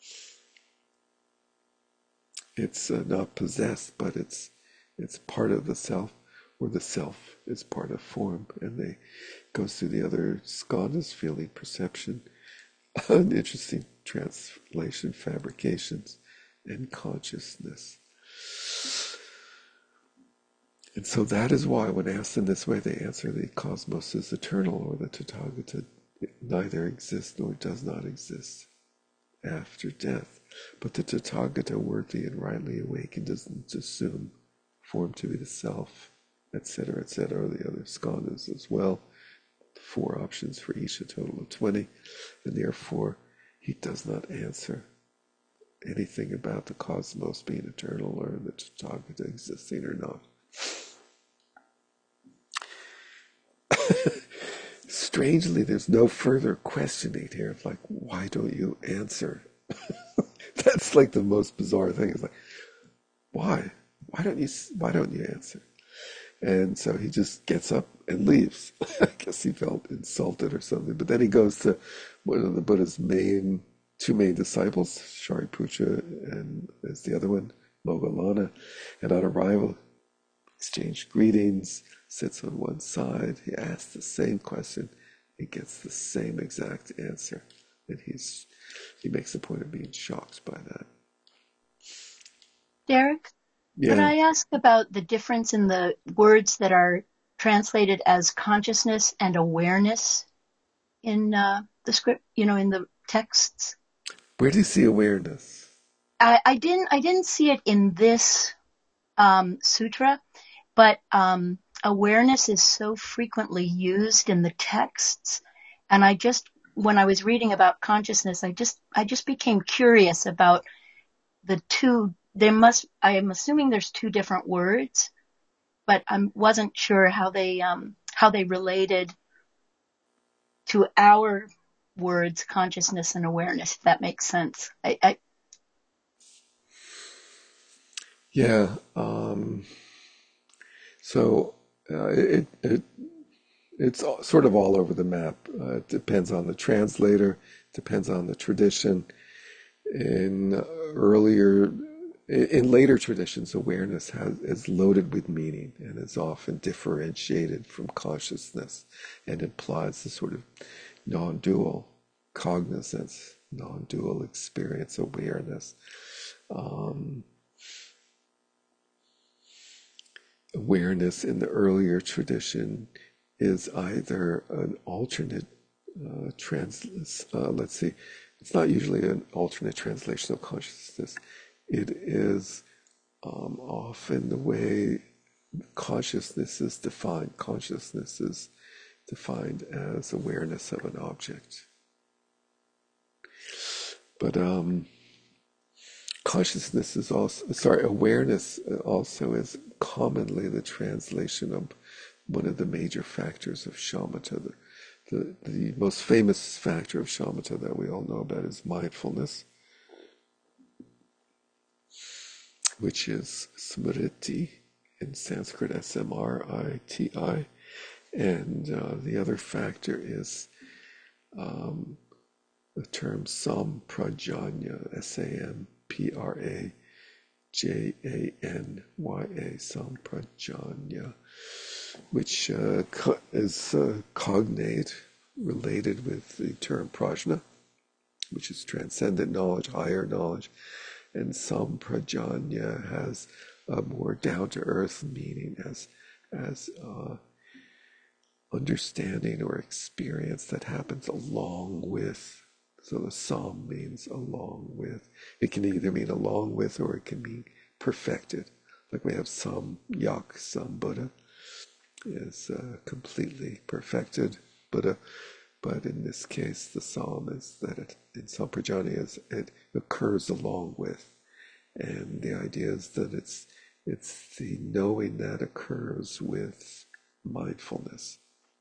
It's uh, not possessed, but it's it's part of the self, or the self is part of form. And they goes through the other skandhas: feeling, perception, an interesting translation, fabrications, and consciousness. And so that is why when asked in this way, they answer the cosmos is eternal, or the Tathagata neither exists nor does not exist after death. But the Tathagata, worthy and rightly awakened, doesn't assume form to be the self, et cetera, et cetera. The other skandhas as well. Four options for each, a total of twenty. And therefore, he does not answer anything about the cosmos being eternal or the Tathagata existing or not. Strangely, there's no further questioning here. It's like, why don't you answer? That's like the most bizarre thing. It's like, why? Why don't you? Why don't you answer? And so he just gets up and leaves. I guess he felt insulted or something. But then he goes to one of the Buddha's main two main disciples, Shariputra and as the other one, Moggallana. And on arrival, exchange greetings, sits on one side. He asks the same question. He gets the same exact answer. And he's he makes a point of being shocked by that. Derek, Yeah. could I ask about the difference in the words that are translated as consciousness and awareness in uh, the script, you know, in the texts? Where do you see awareness? I, I didn't I didn't see it in this um, sutra, but um, awareness is so frequently used in the texts, and I just when I was reading about consciousness, I just I just became curious about the two. There must I am assuming there's two different words, but I wasn't sure how they um, how they related to our words, consciousness and awareness. If that makes sense. I, I Yeah. Um, so uh, it, it it's all, sort of all over the map. Uh, it depends on the translator, depends on the tradition. In uh, earlier, in later traditions, awareness has, is loaded with meaning and is often differentiated from consciousness and implies a sort of non-dual cognizance, non-dual experience, awareness. Um, awareness in the earlier tradition is either an alternate uh, trans. Uh, let's see, it's not usually an alternate translation of consciousness. It is um, often the way consciousness is defined. Consciousness is defined as awareness of an object. But um, consciousness is also, sorry, awareness also is commonly the translation of one of the major factors of shamatha. The, the, the most famous factor of shamatha that we all know about is mindfulness, which is smriti, in Sanskrit S M R I T I. And uh, the other factor is um, the term samprajanya, S A M P R A J A N Y A, samprajanya, which uh, co- is uh, cognate, related with the term prajna, which is transcendent knowledge, higher knowledge. And samprajanya has a more down-to-earth meaning as as uh, understanding or experience that happens along with. So the sam means along with. It can either mean along with or it can mean perfected. Like we have some yak, some Buddha is uh, completely perfected Buddha. But in this case, the psalm is that it, in Samprajanya, is it occurs along with. And the idea is that it's it's the knowing that occurs with mindfulness.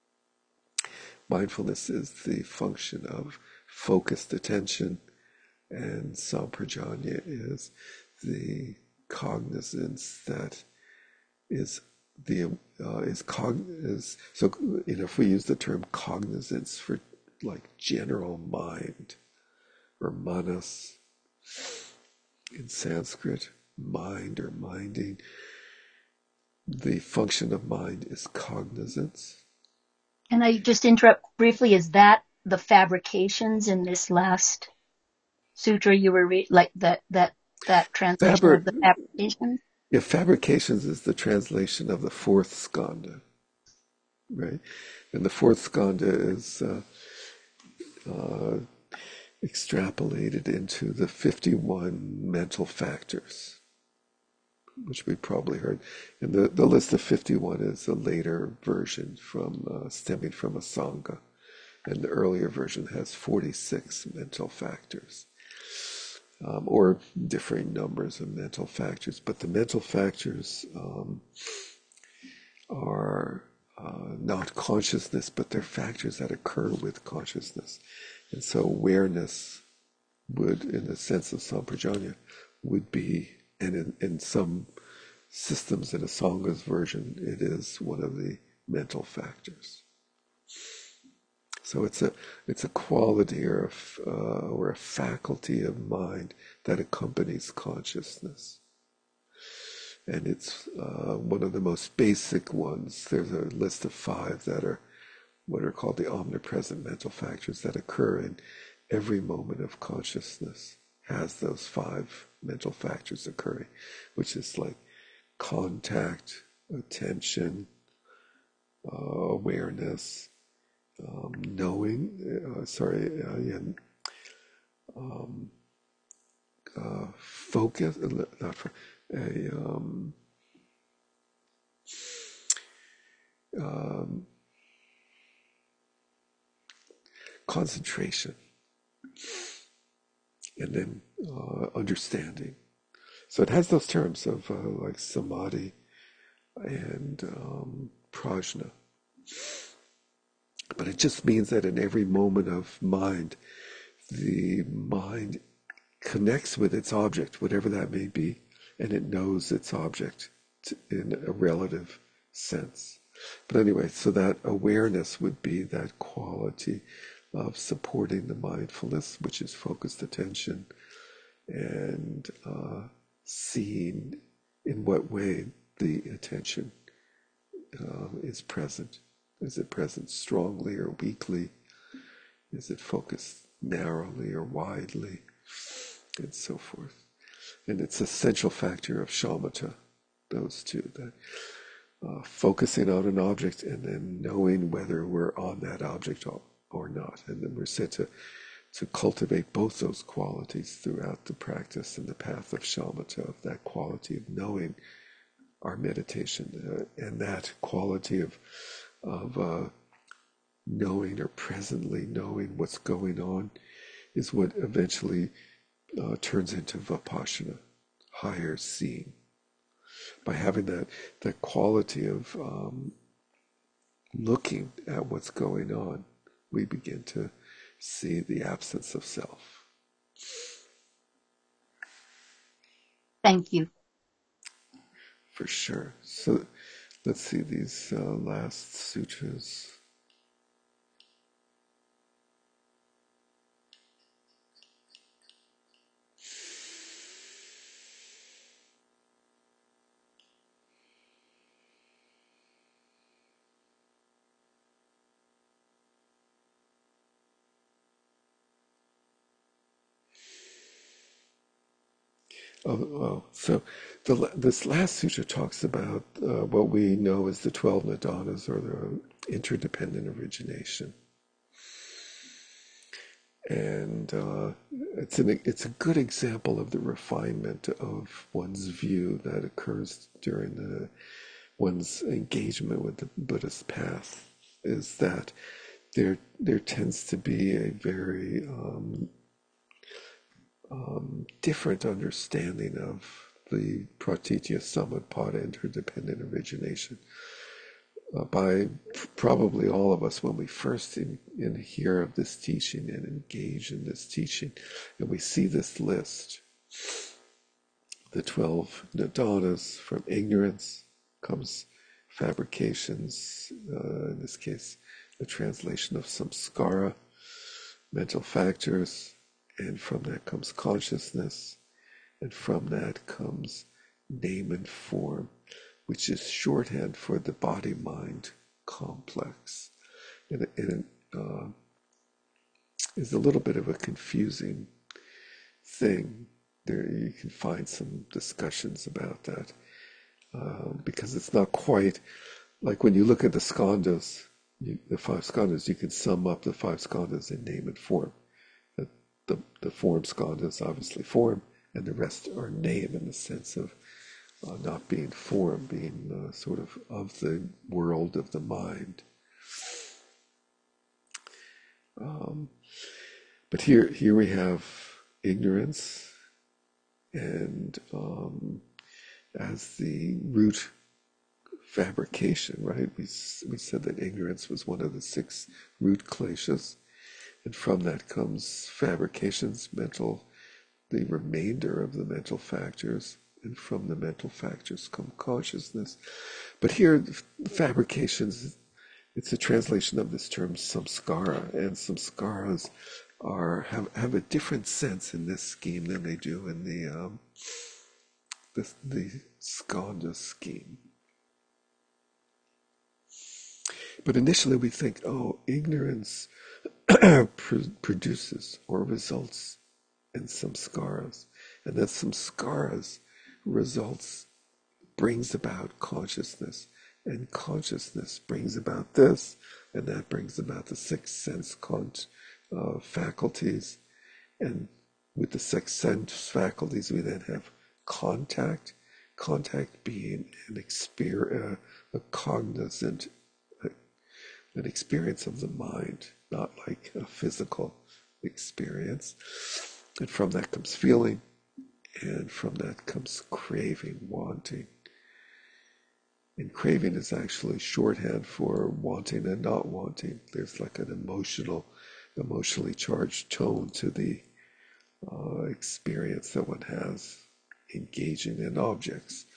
Mindfulness is the function of focused attention, and Samprajanya is the cognizance that is the uh, is cog is so you know if we use the term cognizance for like general mind or manas in Sanskrit, mind or minding, the function of mind is cognizance. Can I just interrupt briefly? Is that the fabrications in this last sutra you were reading, like that that that translation Fabri- of the fabrications? yeah, fabrications is the translation of the fourth skanda, right? And the fourth skanda is uh, uh, extrapolated into the fifty-one mental factors, which we probably heard. And the, the list of fifty-one is a later version from uh, stemming from Asanga. And the earlier version has forty-six mental factors, um, or differing numbers of mental factors. But the mental factors um, are uh, not consciousness, but they're factors that occur with consciousness. And so awareness would, in the sense of Samprajanya, would be, and in, in some systems in Asanga's version, it is one of the mental factors. So it's a it's a quality or a, uh, or a faculty of mind that accompanies consciousness, and it's uh, one of the most basic ones. There's a list of five that are what are called the omnipresent mental factors that occur in every moment of consciousness. Has those five mental factors occurring, which is like contact, attention, uh, awareness. Um, knowing, uh, sorry, uh, yeah, um, uh, focus, uh, not for a um, um, concentration, and then uh, understanding. So it has those terms of uh, like samadhi and um, prajna. But it just means that in every moment of mind, the mind connects with its object, whatever that may be, and it knows its object in a relative sense. But anyway, so that awareness would be that quality of supporting the mindfulness, which is focused attention, and uh, seeing in what way the attention uh, is present. Is it present strongly or weakly? Is it focused narrowly or widely? And so forth. And it's an essential factor of shamatha, those two, that uh, focusing on an object and then knowing whether we're on that object or, or not. And then we're said to, to cultivate both those qualities throughout the practice and the path of shamatha, of that quality of knowing our meditation, uh, and that quality of of uh, knowing or presently knowing what's going on is what eventually uh, turns into vipassana, higher seeing. By having that that quality of um, looking at what's going on, we begin to see the absence of self. Thank you. For sure. So let's see these uh, last sutras. Oh, oh, so the, this last sutra talks about uh, what we know as the twelve nidanas, or the interdependent origination. And uh, it's an it's a good example of the refinement of one's view that occurs during the one's engagement with the Buddhist path. Is that there there tends to be a very um, um, different understanding of the pratitya samutpada, interdependent origination. Uh, by probably all of us, when we first in, in hear of this teaching and engage in this teaching, and we see this list, the twelve nidanas, from ignorance comes fabrications, uh, in this case, the translation of samskara, mental factors, and from that comes consciousness, and from that comes name and form, which is shorthand for the body-mind complex. And it, and it uh, is a little bit of a confusing thing. There you can find some discussions about that, uh, because it's not quite like when you look at the skandhas, you, the five skandhas, you can sum up the five skandhas in name and form. The, the, the form skandha is obviously form, and the rest are name, in the sense of Uh, not being form, being uh, sort of of the world of the mind. Um, but here, here we have ignorance, and um, as the root fabrication, right? We we said that ignorance was one of the six root kleshas, and from that comes fabrications, mental, the remainder of the mental factors. And from the mental factors come consciousness. But here, fabrications, it's a translation of this term samskara, and samskaras are have, have a different sense in this scheme than they do in the um, the, the skandha scheme. But initially we think, oh, ignorance produces or results in samskaras, and that samskaras results brings about consciousness, and consciousness brings about this, and that brings about the six sense con- uh, faculties, and with the six sense faculties we then have contact, contact being an exper- uh, a cognizant, uh, an experience of the mind, not like a physical experience, and from that comes feeling. And from that comes craving, wanting. And craving is actually shorthand for wanting and not wanting. There's like an emotional, emotionally charged tone to the uh, experience that one has engaging in objects.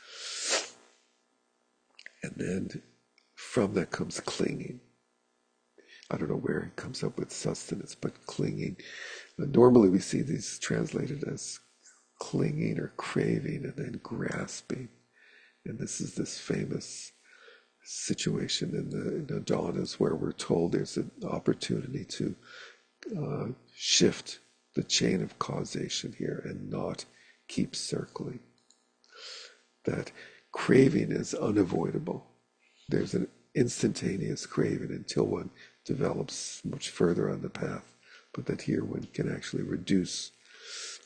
And then from that comes clinging. I don't know where it comes up with sustenance, but clinging. Uh, normally we see these translated as clinging or craving, and then grasping. And this is this famous situation in the nidanas where we're told there's an opportunity to uh, shift the chain of causation here and not keep circling. That craving is unavoidable. There's an instantaneous craving until one develops much further on the path, but that here one can actually reduce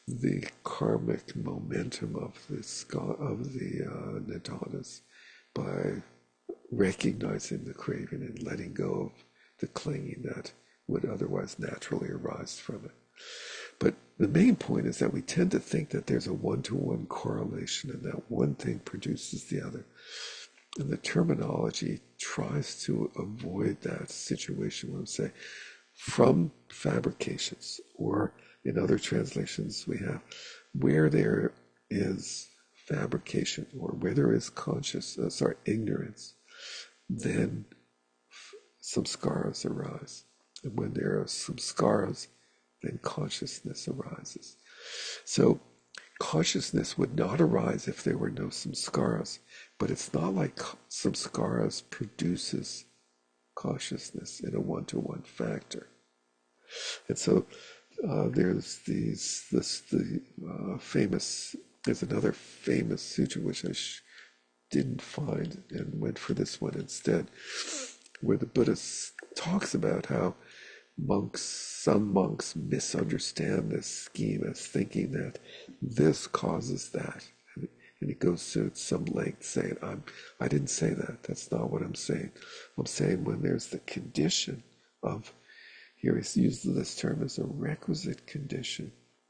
the karmic momentum of this of the uh, nidhanas by recognizing the craving and letting go of the clinging that would otherwise naturally arise from it. But the main point is that we tend to think that there's a one-to-one correlation and that one thing produces the other. And the terminology tries to avoid that situation where we say, from fabrications, or in other translations we have, where there is fabrication or where there is conscious, uh, sorry, ignorance, then samskaras arise. And when there are samskaras, then consciousness arises. So consciousness would not arise if there were no samskaras, but it's not like samskaras produces consciousness in a one-to-one factor. And so uh, there's these, this, the uh, famous, there's another famous sutra which I sh- didn't find and went for this one instead, where the Buddha talks about how monks, some monks misunderstand this scheme as thinking that this causes that. And, and he goes to some length saying, I'm, I didn't say that. That's not what I'm saying. I'm saying when there's the condition of, here he's used this term as a requisite condition.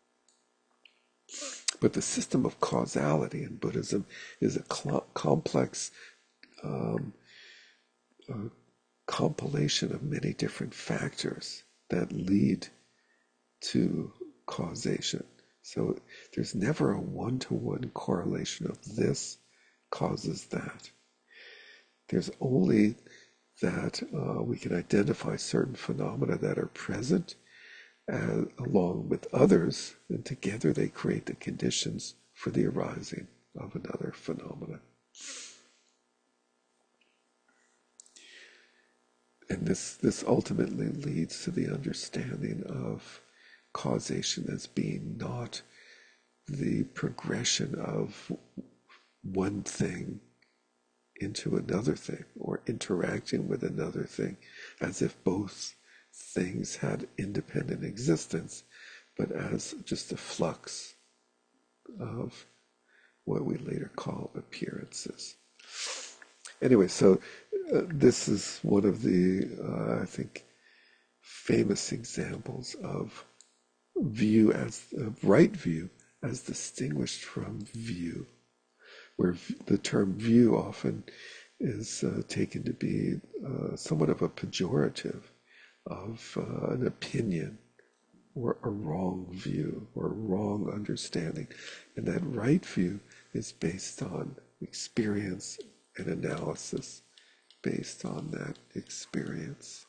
But the system of causality in Buddhism is a cl- complex um, uh, compilation of many different factors that lead to causation. So there's never a one-to-one correlation of this causes that. There's only that uh, we can identify certain phenomena that are present uh, along with others, and together they create the conditions for the arising of another phenomena. And this, this ultimately leads to the understanding of causation as being not the progression of one thing into another thing or interacting with another thing as if both things had independent existence, but as just a flux of what we later call appearances. Anyway, so uh, this is one of the, uh, I think, famous examples of view as, of right view as distinguished from view, where the term view often is uh, taken to be uh, somewhat of a pejorative of uh, an opinion or a wrong view or a wrong understanding. And that right view is based on experience and analysis based on that experience.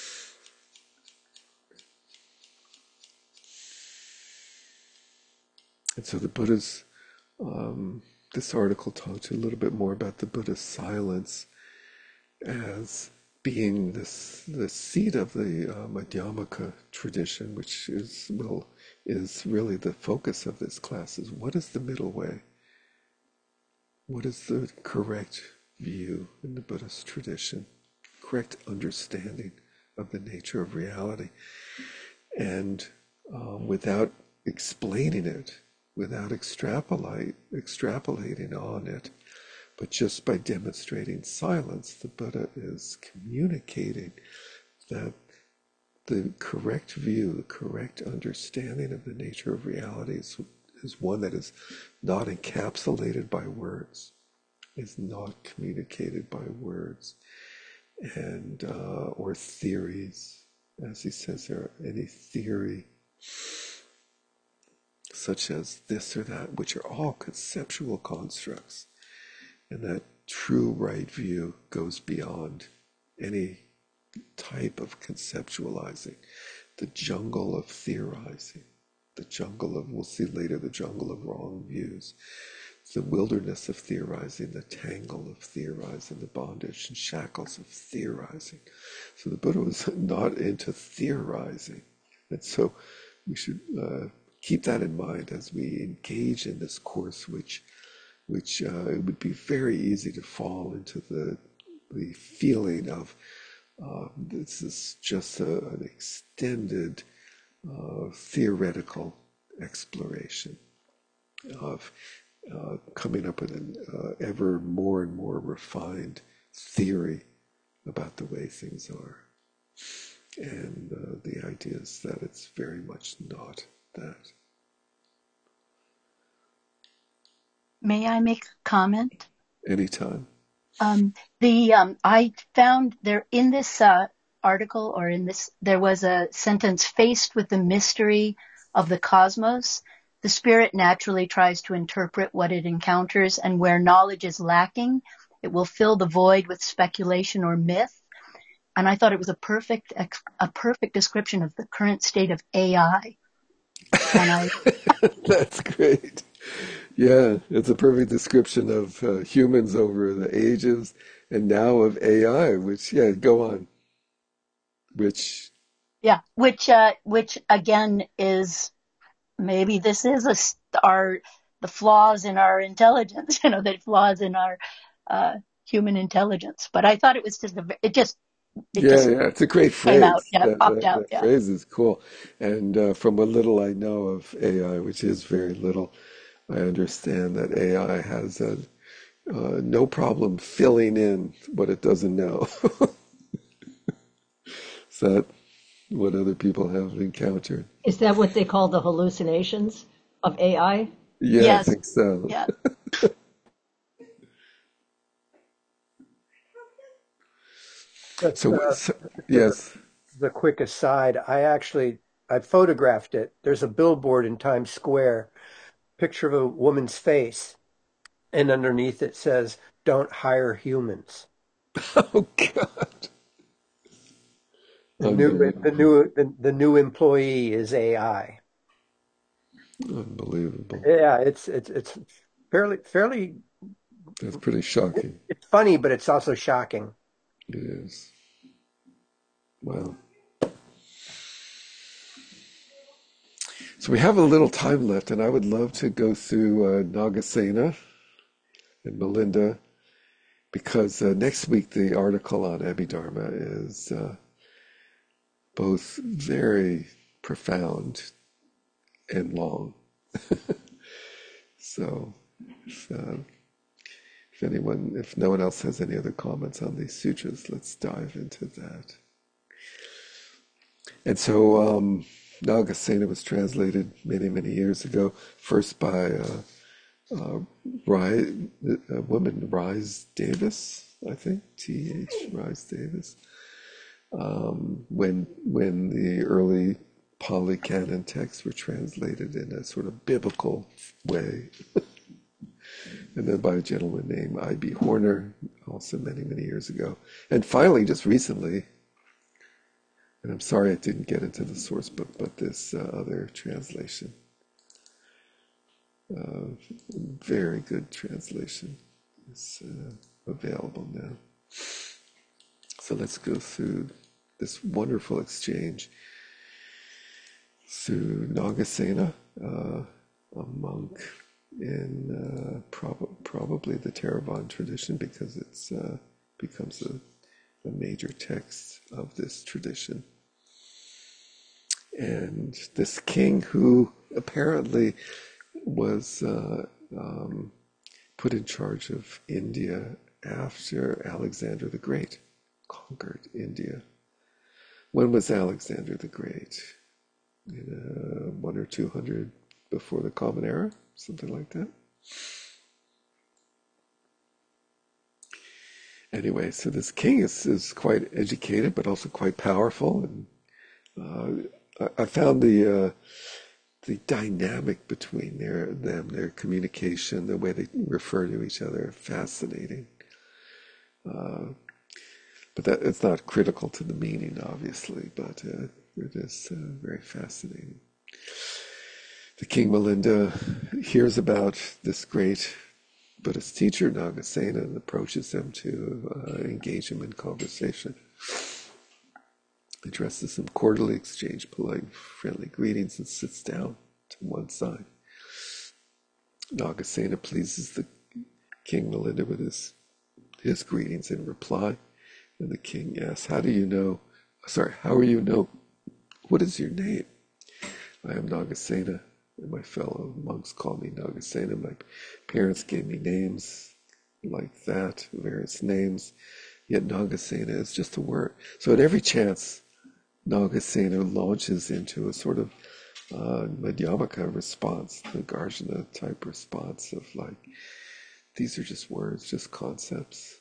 And so the Buddha's, um, this article talked a little bit more about the Buddha's silence as being this the seat of the uh, Madhyamaka tradition, which is well is really the focus of this class. Is what is the middle way? What is the correct view in the Buddhist tradition? Correct understanding of the nature of reality, and um, without explaining it, without extrapolate extrapolating on it. But just by demonstrating silence, the Buddha is communicating that the correct view, the correct understanding of the nature of reality is, is one that is not encapsulated by words, is not communicated by words, and uh, or theories. As he says there, any theory such as this or that, which are all conceptual constructs. And that true right view goes beyond any type of conceptualizing, the jungle of theorizing, the jungle of, we'll see later, the jungle of wrong views, the wilderness of theorizing, the tangle of theorizing, the bondage and shackles of theorizing. So the Buddha was not into theorizing. And so we should uh, keep that in mind as we engage in this course, which which uh, it would be very easy to fall into the the feeling of uh, this is just a, an extended uh, theoretical exploration, of uh, coming up with an uh, ever more and more refined theory about the way things are. And uh, the idea is that it's very much not that. May I make a comment? Anytime. Um, the um, I found there in this uh, article or in this there was a sentence: faced with the mystery of the cosmos, the spirit naturally tries to interpret what it encounters, and where knowledge is lacking, it will fill the void with speculation or myth. And I thought it was a perfect a perfect description of the current state of A I. And I That's great. Yeah, it's a perfect description of uh, humans over the ages and now of A I, which, yeah, go on. Which, yeah, which uh, which again is maybe this is a s- our the flaws in our intelligence, you know, the flaws in our uh, human intelligence. But I thought it was just a, it just it yeah, just yeah, it's a great came out, phrase. yeah, That, popped that, out, that yeah. phrase is cool. And uh, from what little I know of A I, which is very little, I understand that A I has a, uh, no problem filling in what it doesn't know. Is that what other people have encountered? Is that what they call the hallucinations of A I? Yeah, I Yes, think so. yeah. Just So, uh, so as a, yes. as a quick aside, I actually I photographed it. There's a billboard in Times Square, picture of a woman's face, and underneath it says, "Don't hire humans." Oh God, The new the unbelievable, new the, the new employee is A I. unbelievable. Yeah, it's it's it's fairly fairly That's pretty shocking. it's funny, but it's also shocking. It is. Wow. So we have a little time left, and I would love to go through uh, Nagasena and Melinda, because uh, next week the article on Abhidharma is uh, both very profound and long. So if, uh, if anyone, if no one else has any other comments on these sutras, let's dive into that. And so um, Nagasena was translated many, many years ago, first by uh, uh, Rise, a woman, Rise Davis, I think, T H. Rise Davis. Um, when when the early Pali Canon texts were translated in a sort of biblical way, and then by a gentleman named I B. Horner, also many, many years ago. And finally, just recently, and I'm sorry I didn't get into the source book, but this uh, other translation, uh, very good translation, is uh, available now. So let's go through this wonderful exchange through Nagasena, uh, a monk in uh, prob- probably the Theravada tradition, because it's uh, becomes a, a major text of this tradition. And this king, who apparently was uh, um, put in charge of India after Alexander the Great conquered India. When was Alexander the Great? In uh, one or two hundred before the Common Era, something like that. Anyway, so this king is, is quite educated, but also quite powerful. And uh, I, I found the uh, the dynamic between their them, their communication, the way they refer to each other, fascinating. Uh, but that it's not critical to the meaning, obviously, but uh, it is uh, very fascinating. The King Melinda hears about this great Buddhist teacher, Nagasena, and approaches him to uh, engage him in conversation. Addresses him cordially, exchange polite, friendly greetings, and sits down to one side. Nagasena pleases the King Melinda with his, his greetings in reply. And the king asks, how do you know, sorry, how are you know, what is your name? I am Nagasena. And my fellow monks call me Nagasena. My parents gave me names like that, various names. Yet Nagasena is just a word. So at every chance, Nagasena launches into a sort of uh, Madhyamaka response, the Nagarjuna type response of like, these are just words, just concepts.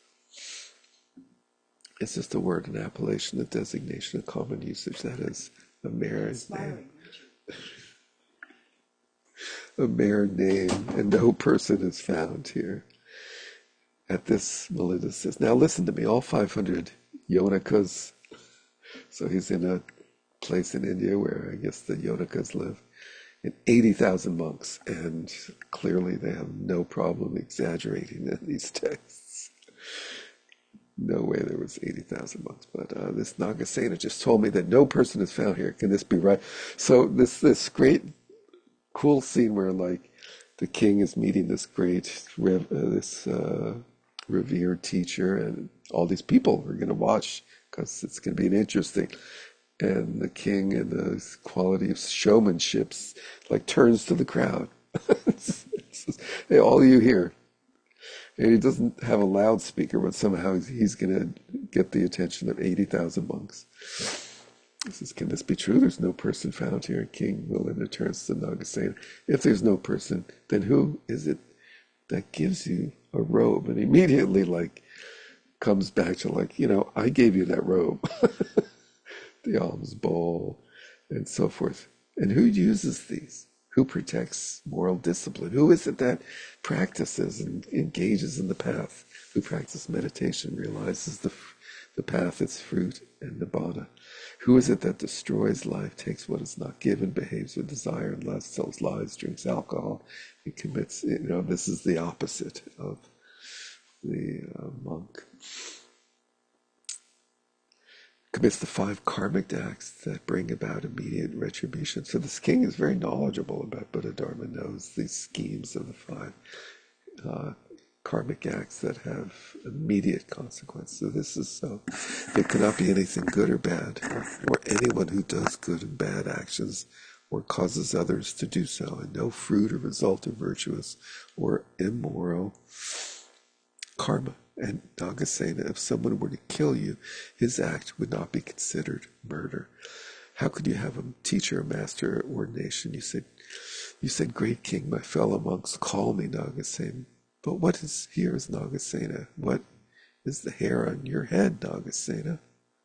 It's just a word, an appellation, a designation, a common usage. That is a mere name. A mere name, and no person is found here. At this, Melinda says, now listen to me, all five hundred Yonakas. So he's in a place in India where I guess the Yonakas live, and eighty thousand monks, and clearly they have no problem exaggerating in these texts. No way there was eighty thousand monks, but uh, this Nagasena just told me that no person is found here. Can this be right? So this this great, cool scene where like the king is meeting this great, rev, uh, this uh, revered teacher, and all these people are going to watch because it's going to be an interesting. And the king, and the quality of showmanship, like turns to the crowd. it's, it's, hey, all you here. And he doesn't have a loudspeaker, but somehow he's, he's going to get the attention of eighty thousand monks. He says, can this be true? There's no person found here. King Melinda turns to Nagasena. If there's no person, then who is it that gives you a robe? And immediately, like, comes back to like, you know, I gave you that robe. The alms bowl, and so forth. And who uses these? Who protects moral discipline? Who is it that practices and engages in the path? Who practices meditation, realizes the the path, its fruit, and nibbana? Who is it that destroys life, takes what is not given, behaves with desire and lust, tells lies, drinks alcohol, and commits, you know, this is the opposite of the uh, monk. Commits the five karmic acts that bring about immediate retribution. So this king is very knowledgeable about Buddha Dharma, knows these schemes of the five uh, karmic acts that have immediate consequence. So this is so, there cannot be anything good or bad, or anyone who does good and bad actions or causes others to do so, and no fruit or result of virtuous or immoral karma. And Nagasena, if someone were to kill you, his act would not be considered murder. How could you have a teacher, a master at ordination? You said, you said, great king, my fellow monks, call me Nagasena. But what is here is Nagasena? What is the hair on your head, Nagasena?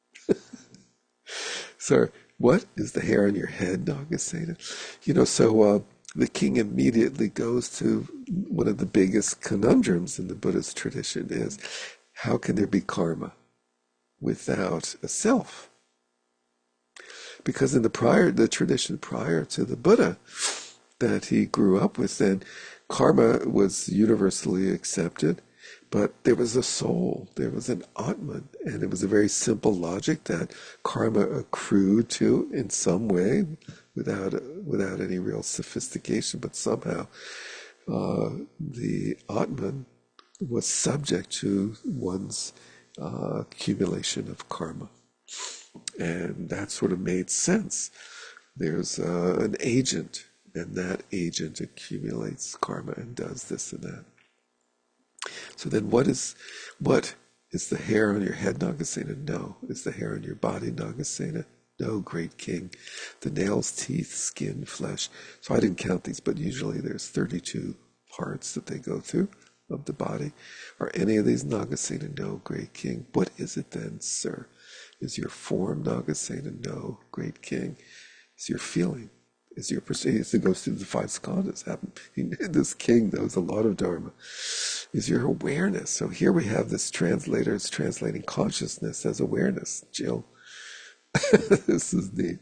Sir, what is the hair on your head, Nagasena? You know, so uh, the king immediately goes to one of the biggest conundrums in the Buddhist tradition is, how can there be karma without a self? Because in the prior, the tradition prior to the Buddha that he grew up with, then karma was universally accepted, but there was a soul, there was an Atman, and it was a very simple logic that karma accrued to in some way, without without any real sophistication, but somehow uh, the Atman was subject to one's uh, accumulation of karma. And that sort of made sense. There's uh, an agent, and that agent accumulates karma and does this and that. So then what is what is the hair on your head, Nagasena? No. Is the hair on your body, Nagasena? No, great king. The nails, teeth, skin, flesh. So I didn't count these, but usually there's thirty-two parts that they go through of the body. Are any of these Nagasena? No, great king. What is it then, sir? Is your form Nagasena? No, great king. Is your feeling? Is your perceiving? It goes through the five skandhas. This king knows a lot of Dharma. Is your awareness? So here we have this translator. It's translating consciousness as awareness. Jill. This is neat.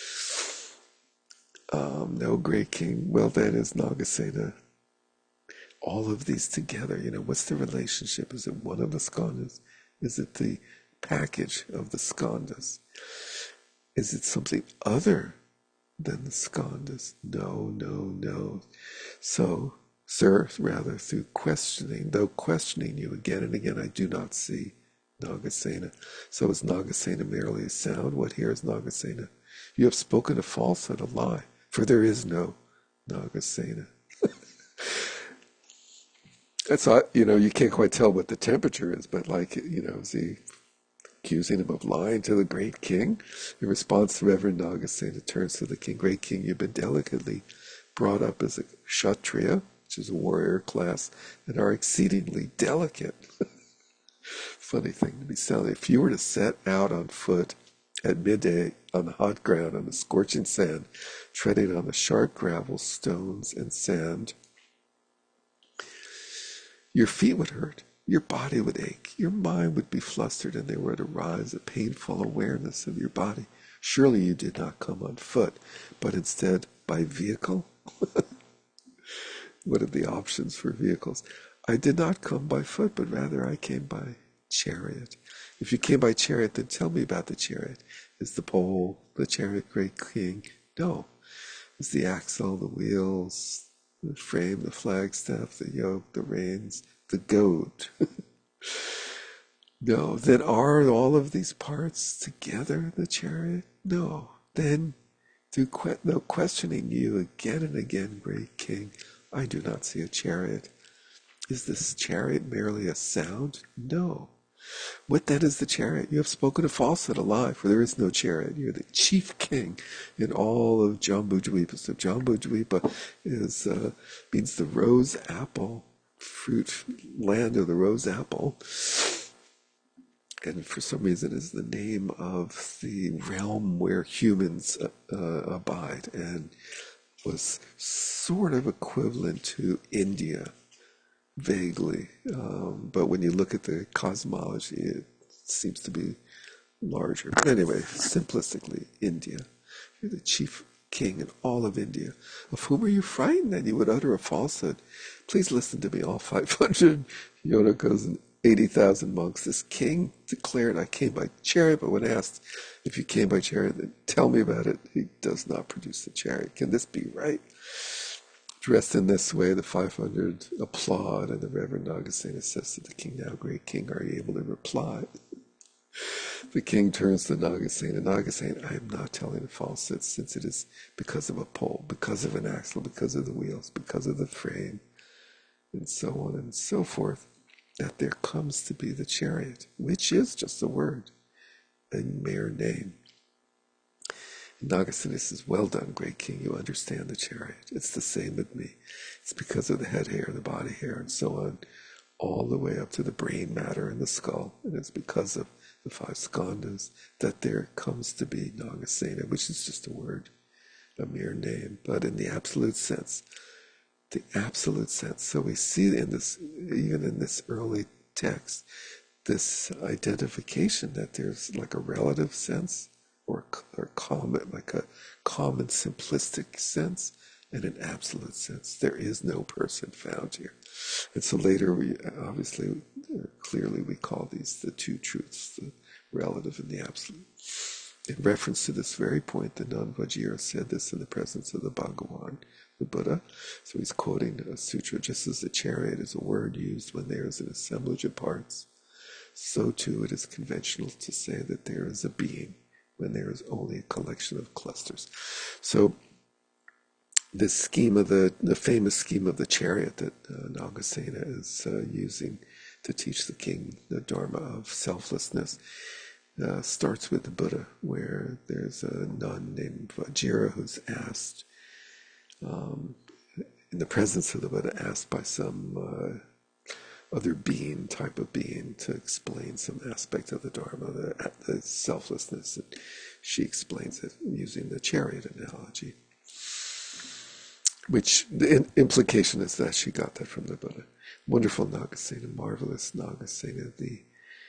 Um, no, great king. Well, then is Nagasena. All of these together, you know, what's the relationship? Is it one of the skandhas? Is it the package of the skandhas? Is it something other than the skandhas? No, no, no. So, sir, rather, through questioning, though questioning you again and again, I do not see Nagasena. So is Nagasena merely a sound? What here is Nagasena? You have spoken a falsehood, a lie, for there is no Nagasena. That's not, you know, you can't quite tell what the temperature is, but like, you know, is he accusing him of lying to the great king? In response, the Reverend Nagasena turns to the king. Great king, you've been delicately brought up as a Kshatriya, which is a warrior class, and are exceedingly delicate. Funny thing to be selling. If you were to set out on foot at midday on the hot ground, on the scorching sand, treading on the sharp gravel, stones, and sand, your feet would hurt, your body would ache, your mind would be flustered, and there would arise a painful awareness of your body. Surely you did not come on foot, but instead by vehicle? What are the options for vehicles? I did not come by foot, but rather I came by chariot. If you came by chariot, then tell me about the chariot. Is the pole the chariot, great king? No. Is the axle, the wheels, the frame, the flagstaff, the yoke, the reins, the goad? No. Then are all of these parts together the chariot? No. Then, through que- though questioning you again and again, great king, I do not see a chariot. Is this chariot merely a sound? No. What then is the chariot? You have spoken a falsehood, a lie, for there is no chariot. You're the chief king in all of Jambudvipa. So Jambudvipa is uh, means the rose apple, fruit land of the rose apple, and for some reason is the name of the realm where humans uh, uh, abide, and was sort of equivalent to India, vaguely. Um, but when you look at the cosmology, it seems to be larger. But anyway, simplistically, India. You're the chief king in all of India. Of whom are you frightened that you would utter a falsehood? Please listen to me, all five hundred Yonakas and eighty thousand monks. This king declared, I came by chariot, but when asked if you came by chariot, then tell me about it. He does not produce the chariot. Can this be right? Dressed in this way, the five hundred applaud, and the Reverend Nagasena says to the king, now, great king, are you able to reply? The king turns to Nagasena. Nagasena, I am not telling a falsehood, since it is because of a pole, because of an axle, because of the wheels, because of the frame, and so on and so forth, that there comes to be the chariot, which is just a word, a mere name. And Nagasena says, well done, great king, you understand the chariot. It's the same with me. It's because of the head hair, the body hair, and so on, all the way up to the brain matter and the skull. And it's because of the five skandhas that there comes to be Nagasena, which is just a word, a mere name, but in the absolute sense, the absolute sense. So we see in this, even in this early text, this identification that there's like a relative sense, or or common, like a common simplistic sense, and an absolute sense. There is no person found here. And so later we obviously, clearly we call these the two truths, the relative and the absolute. In reference to this very point, the nun Vajira said this in the presence of the Bhagavan, the Buddha. So he's quoting a sutra, just as the chariot is a word used when there is an assemblage of parts, so too it is conventional to say that there is a being when there is only a collection of clusters. So this scheme of the, the famous scheme of the chariot that uh, Nagasena is uh, using to teach the king the Dharma of selflessness uh, starts with the Buddha, where there's a nun named Vajira who's asked, um, in the presence of the Buddha, asked by some uh, other being, type of being, to explain some aspect of the Dharma, the, the selflessness. And she explains it using the chariot analogy, which the implication is that she got that from the Buddha. Wonderful Nagasena, marvelous Nagasena. The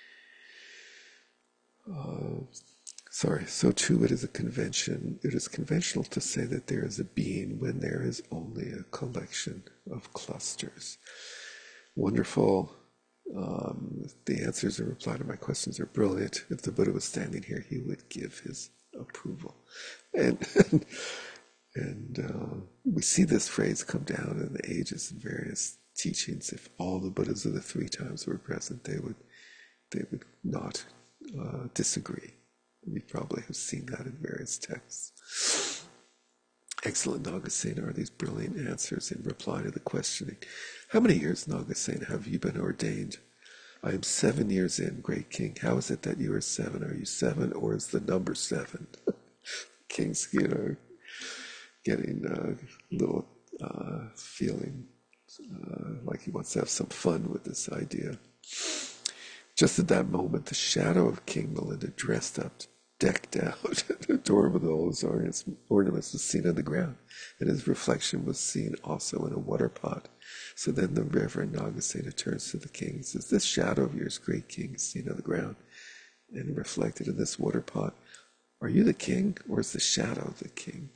uh, sorry, so too it is a convention. It is conventional to say that there is a being when there is only a collection of clusters. Wonderful. Um, the answers in reply to my questions are brilliant. If the Buddha was standing here, he would give his approval. And and, and uh, we see this phrase come down in the ages in various teachings. If all the Buddhas of the three times were present, they would they would not uh, disagree. You probably have seen that in various texts. Excellent, Nagasena, are these brilliant answers in reply to the questioning. How many years, Nagasena, have you been ordained? I am seven years in, great king. How is it that you are seven? Are you seven, or is the number seven? King's, you know, getting a little uh, feeling uh, like he wants to have some fun with this idea. Just at that moment, the shadow of King Melinda, dressed up, decked out, adorned with all his ornaments, was seen on the ground, and his reflection was seen also in a water pot. So then the Reverend Nagasena turns to the king and says, this shadow of yours, great king, is seen on the ground and reflected in this water pot. Are you the king, or is the shadow the king?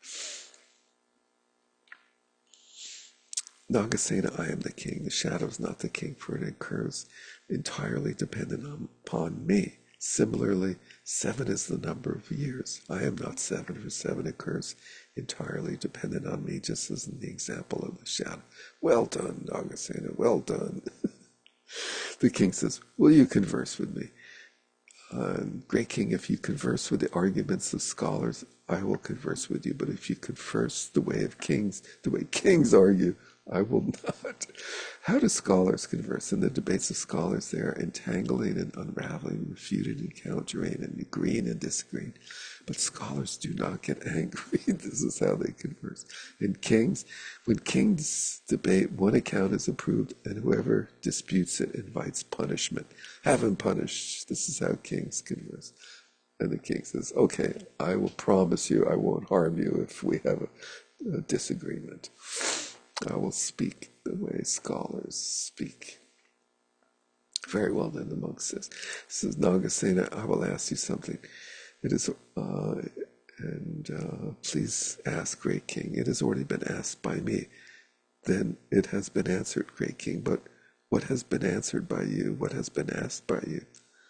Nagasena, I am the king. The shadow is not the king, for it occurs entirely dependent on, upon me. Similarly, seven is the number of years. I am not seven, for seven occurs entirely dependent on me, just as in the example of the shadow. Well done, Nagasena, well done. The king says, will you converse with me? Uh, great king, if you converse with the arguments of scholars, I will converse with you. But if you converse the way of kings, the way kings argue, I will not. How do scholars converse? In the debates of scholars, they are entangling and unraveling, refuting and countering, and agreeing and disagreeing. But scholars do not get angry. This is how they converse. In kings, when kings debate, one account is approved, and whoever disputes it invites punishment. Have him punished. This is how kings converse. And the king says, okay, I will promise you I won't harm you if we have a, a disagreement. I will speak the way scholars speak. Very well then, the monk says. Says, Nagasena, I will ask you something. It is, uh, and uh, please ask, great king. It has already been asked by me. Then it has been answered, great king. But what has been answered by you? What has been asked by you?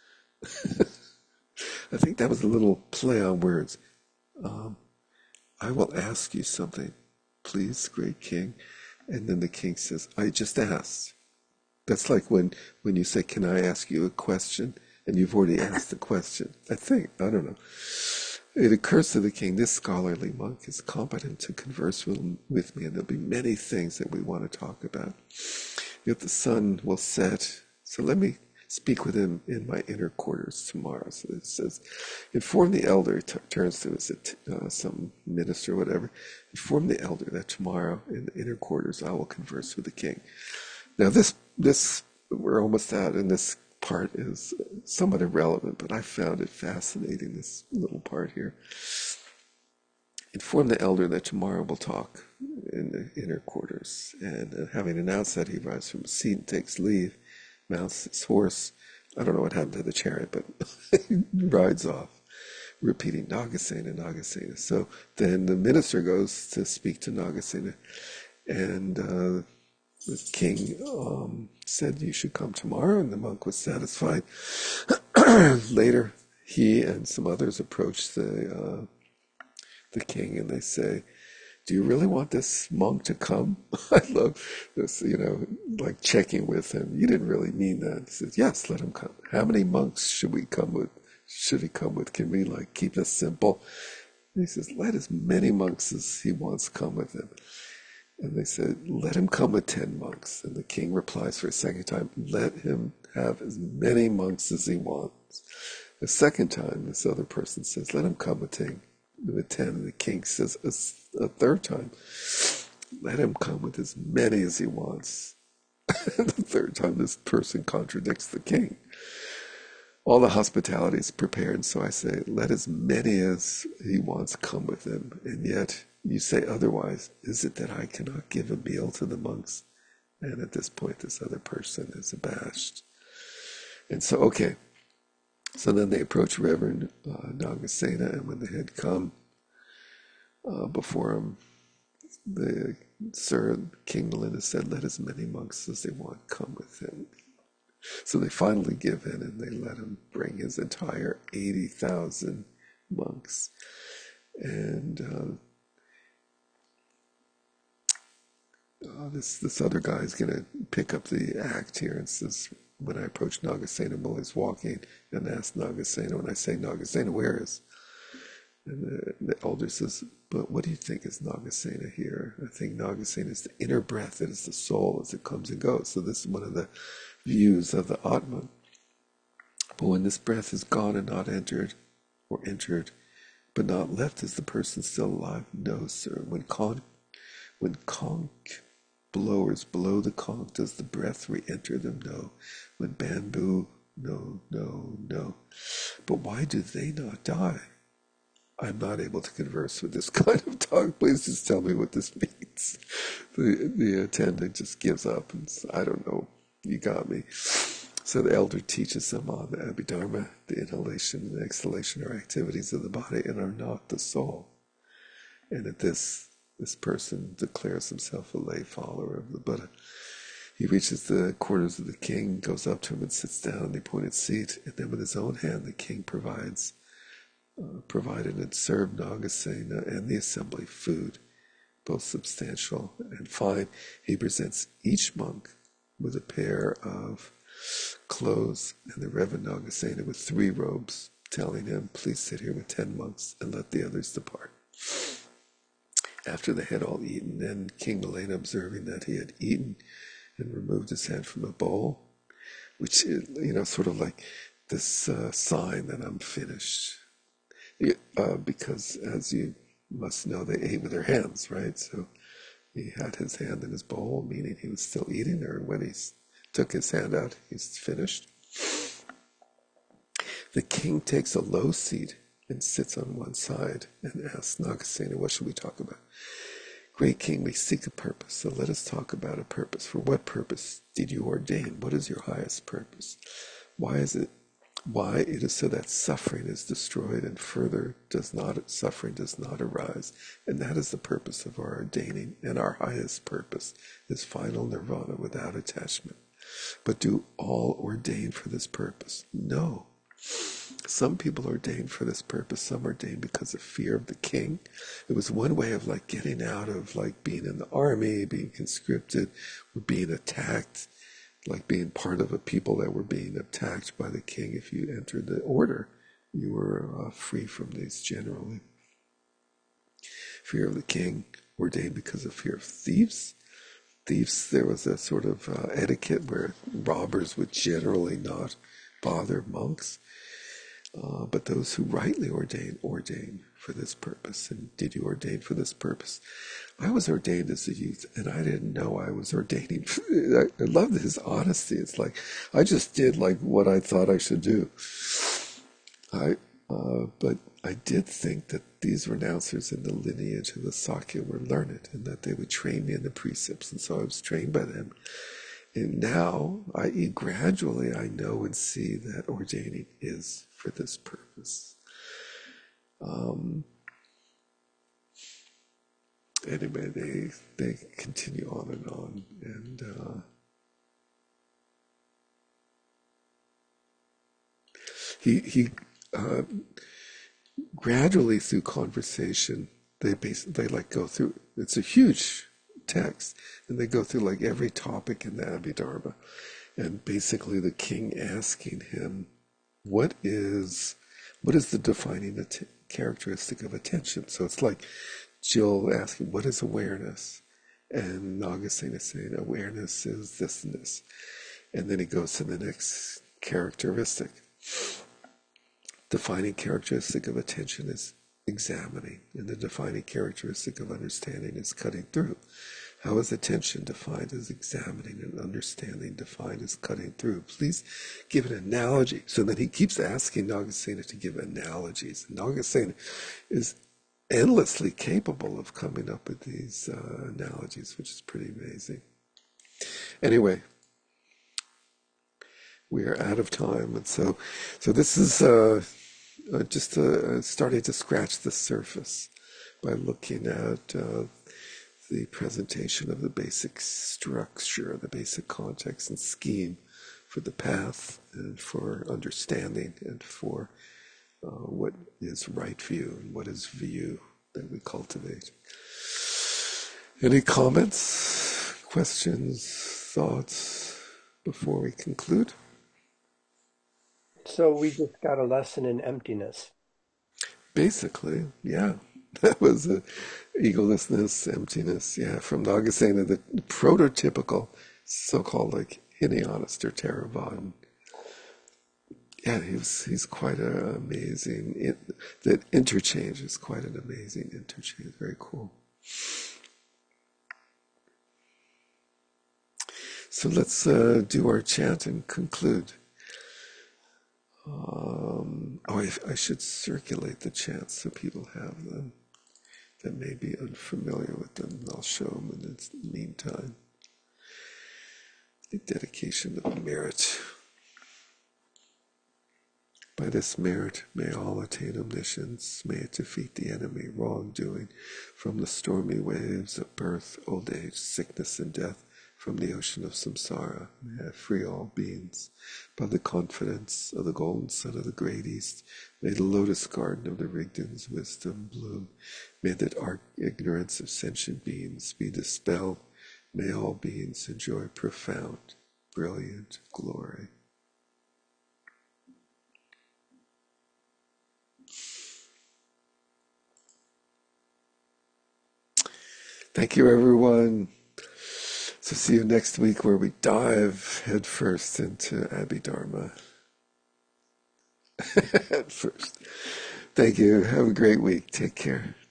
I think that was a little play on words. Um, I will ask you something, please, great king. And then the king says, I just asked. That's like when, when you say, can I ask you a question? And you've already asked the question. I think, I don't know. It occurs to the king, this scholarly monk is competent to converse with, with me, and there'll be many things that we want to talk about. Yet the sun will set, so let me speak with him in my inner quarters tomorrow. So it says, inform the elder, t- turns to us, uh, some minister or whatever, inform the elder that tomorrow in the inner quarters I will converse with the king. Now this, this we're almost out, and this part is somewhat irrelevant, but I found it fascinating, this little part here. Inform the elder that tomorrow we'll talk in the inner quarters. And uh, having announced that, he rises from his seat and takes leave, mounts his horse. I don't know what happened to the chariot, but he rides off, repeating Nagasena, Nagasena. So then the minister goes to speak to Nagasena, and uh, the king um, said, you should come tomorrow, and the monk was satisfied. Later, he and some others approached the uh, the king, and they say, do you really want this monk to come? I love this, you know, like checking with him. You didn't really mean that. He says, yes, let him come. How many monks should we come with? Should he come with? Can we like keep this simple? And he says, let as many monks as he wants come with him. And they said, let him come with ten monks. And the king replies for a second time, let him have as many monks as he wants. The second time, this other person says, let him come with ten. With ten, and the king says a, a third time, let him come with as many as he wants. And the third time, this person contradicts the king. All the hospitality is prepared, so I say, let as many as he wants come with him. And yet you say otherwise. Is it that I cannot give a meal to the monks? And at this point, this other person is abashed. And so, okay. So then they approached Reverend uh, Nagasena, and when they had come uh, before him, the Sir King Melinda said, let as many monks as they want come with him. So they finally give in, and they let him bring his entire eighty thousand monks. And uh, uh, this this other guy is going to pick up the act here and says, when I approached Nagasena while he's walking, and asked Nagasena, when I say, Nagasena, where is? And the, the elder says, but what do you think is Nagasena here? I think Nagasena is the inner breath, it is the soul as it comes and goes. So this is one of the views of the Atman. But when this breath is gone and not entered, or entered, but not left, is the person still alive? No, sir. When conch, when conch blowers blow the conch, does the breath re-enter them? No. When bamboo, no, no, no. But why do they not die? I'm not able to converse with this kind of talk. Please just tell me what this means. The the attendant just gives up and says, I don't know. You got me. So the elder teaches them on the Abhidharma, the inhalation and the exhalation are activities of the body and are not the soul. And at this, this person declares himself a lay follower of the Buddha. He reaches the quarters of the king, goes up to him and sits down in the appointed seat, and then with his own hand the king provides Uh, provided and served Nagasena and the assembly food, both substantial and fine. He presents each monk with a pair of clothes and the Reverend Nagasena with three robes, telling him, please sit here with ten monks and let the others depart. After they had all eaten, and King Malena, observing that he had eaten and removed his hand from a bowl, which is, you know, sort of like this uh, sign that I'm finished. Uh, because, as you must know, they ate with their hands, right? So he had his hand in his bowl, meaning he was still eating, or when he took his hand out, he's finished. The king takes a low seat and sits on one side and asks Nagasena, what should we talk about? Great king, we seek a purpose, so let us talk about a purpose. For what purpose did you ordain? What is your highest purpose? Why is it Why? It is so that suffering is destroyed and further does not, suffering does not arise. And that is the purpose of our ordaining. And our highest purpose is final nirvana without attachment. But do all ordain for this purpose? No. Some people ordain for this purpose. Some ordain because of fear of the king. It was one way of like getting out of like being in the army, being conscripted, or being attacked, like being part of a people that were being attacked by the king. If you entered the order, you were uh, free from these generally. Fear of the king, ordained because of fear of thieves. Thieves, there was a sort of uh, etiquette where robbers would generally not bother monks. Uh, but those who rightly ordain, ordain for this purpose. And did you ordain for this purpose? I was ordained as a youth, and I didn't know I was ordaining. I, I love his honesty. It's like, I just did like what I thought I should do. I, uh, but I did think that these renouncers in the lineage of the Sakya were learned, and that they would train me in the precepts, and so I was trained by them. And now, that is gradually, I know and see that ordaining is for this purpose. Um, anyway, they they continue on and on, and uh, he he uh, gradually through conversation, they basically they like go through. It's a huge text, and they go through like every topic in the Abhidharma, and basically the king asking him, what is what is the defining att- characteristic of attention? So it's like Jill asking, what is awareness? And Nagasena saying, awareness is this and this. And then he goes to the next characteristic. Defining characteristic of attention is examining, and the defining characteristic of understanding is cutting through. How is attention defined as examining, and understanding defined as cutting through? Please give an analogy. So then he keeps asking Nagasena to give analogies. And Nagasena is endlessly capable of coming up with these uh, analogies, which is pretty amazing. Anyway, we are out of time, and so so this is uh, uh, just uh, starting to scratch the surface by looking at uh, the presentation of the basic structure, the basic context and scheme for the path, and for understanding, and for uh, what is right view and what is view that we cultivate. Any comments, questions, thoughts before we conclude? So we just got a lesson in emptiness. Basically, yeah. That was a egolessness, emptiness, yeah, from Nagasena, the prototypical so-called like Helianist or Theravada. Yeah, he's he's quite an amazing. It, that interchange is quite an amazing interchange. Very cool. So let's uh, do our chant and conclude. Um, oh, I, I should circulate the chants so people have them that may be unfamiliar with them. I'll show them in the meantime. The dedication of merit. By this merit may all attain omniscience, may it defeat the enemy, wrongdoing, from the stormy waves of birth, old age, sickness, and death, from the ocean of samsara, may I free all beings. By the confidence of the golden sun of the great east, may the lotus garden of the Rigdon's wisdom bloom. May that arc ignorance of sentient beings be dispelled. May all beings enjoy profound, brilliant glory. Thank you, everyone. So see you next week where we dive headfirst into Abhidharma. Head first. Thank you. Have a great week. Take care.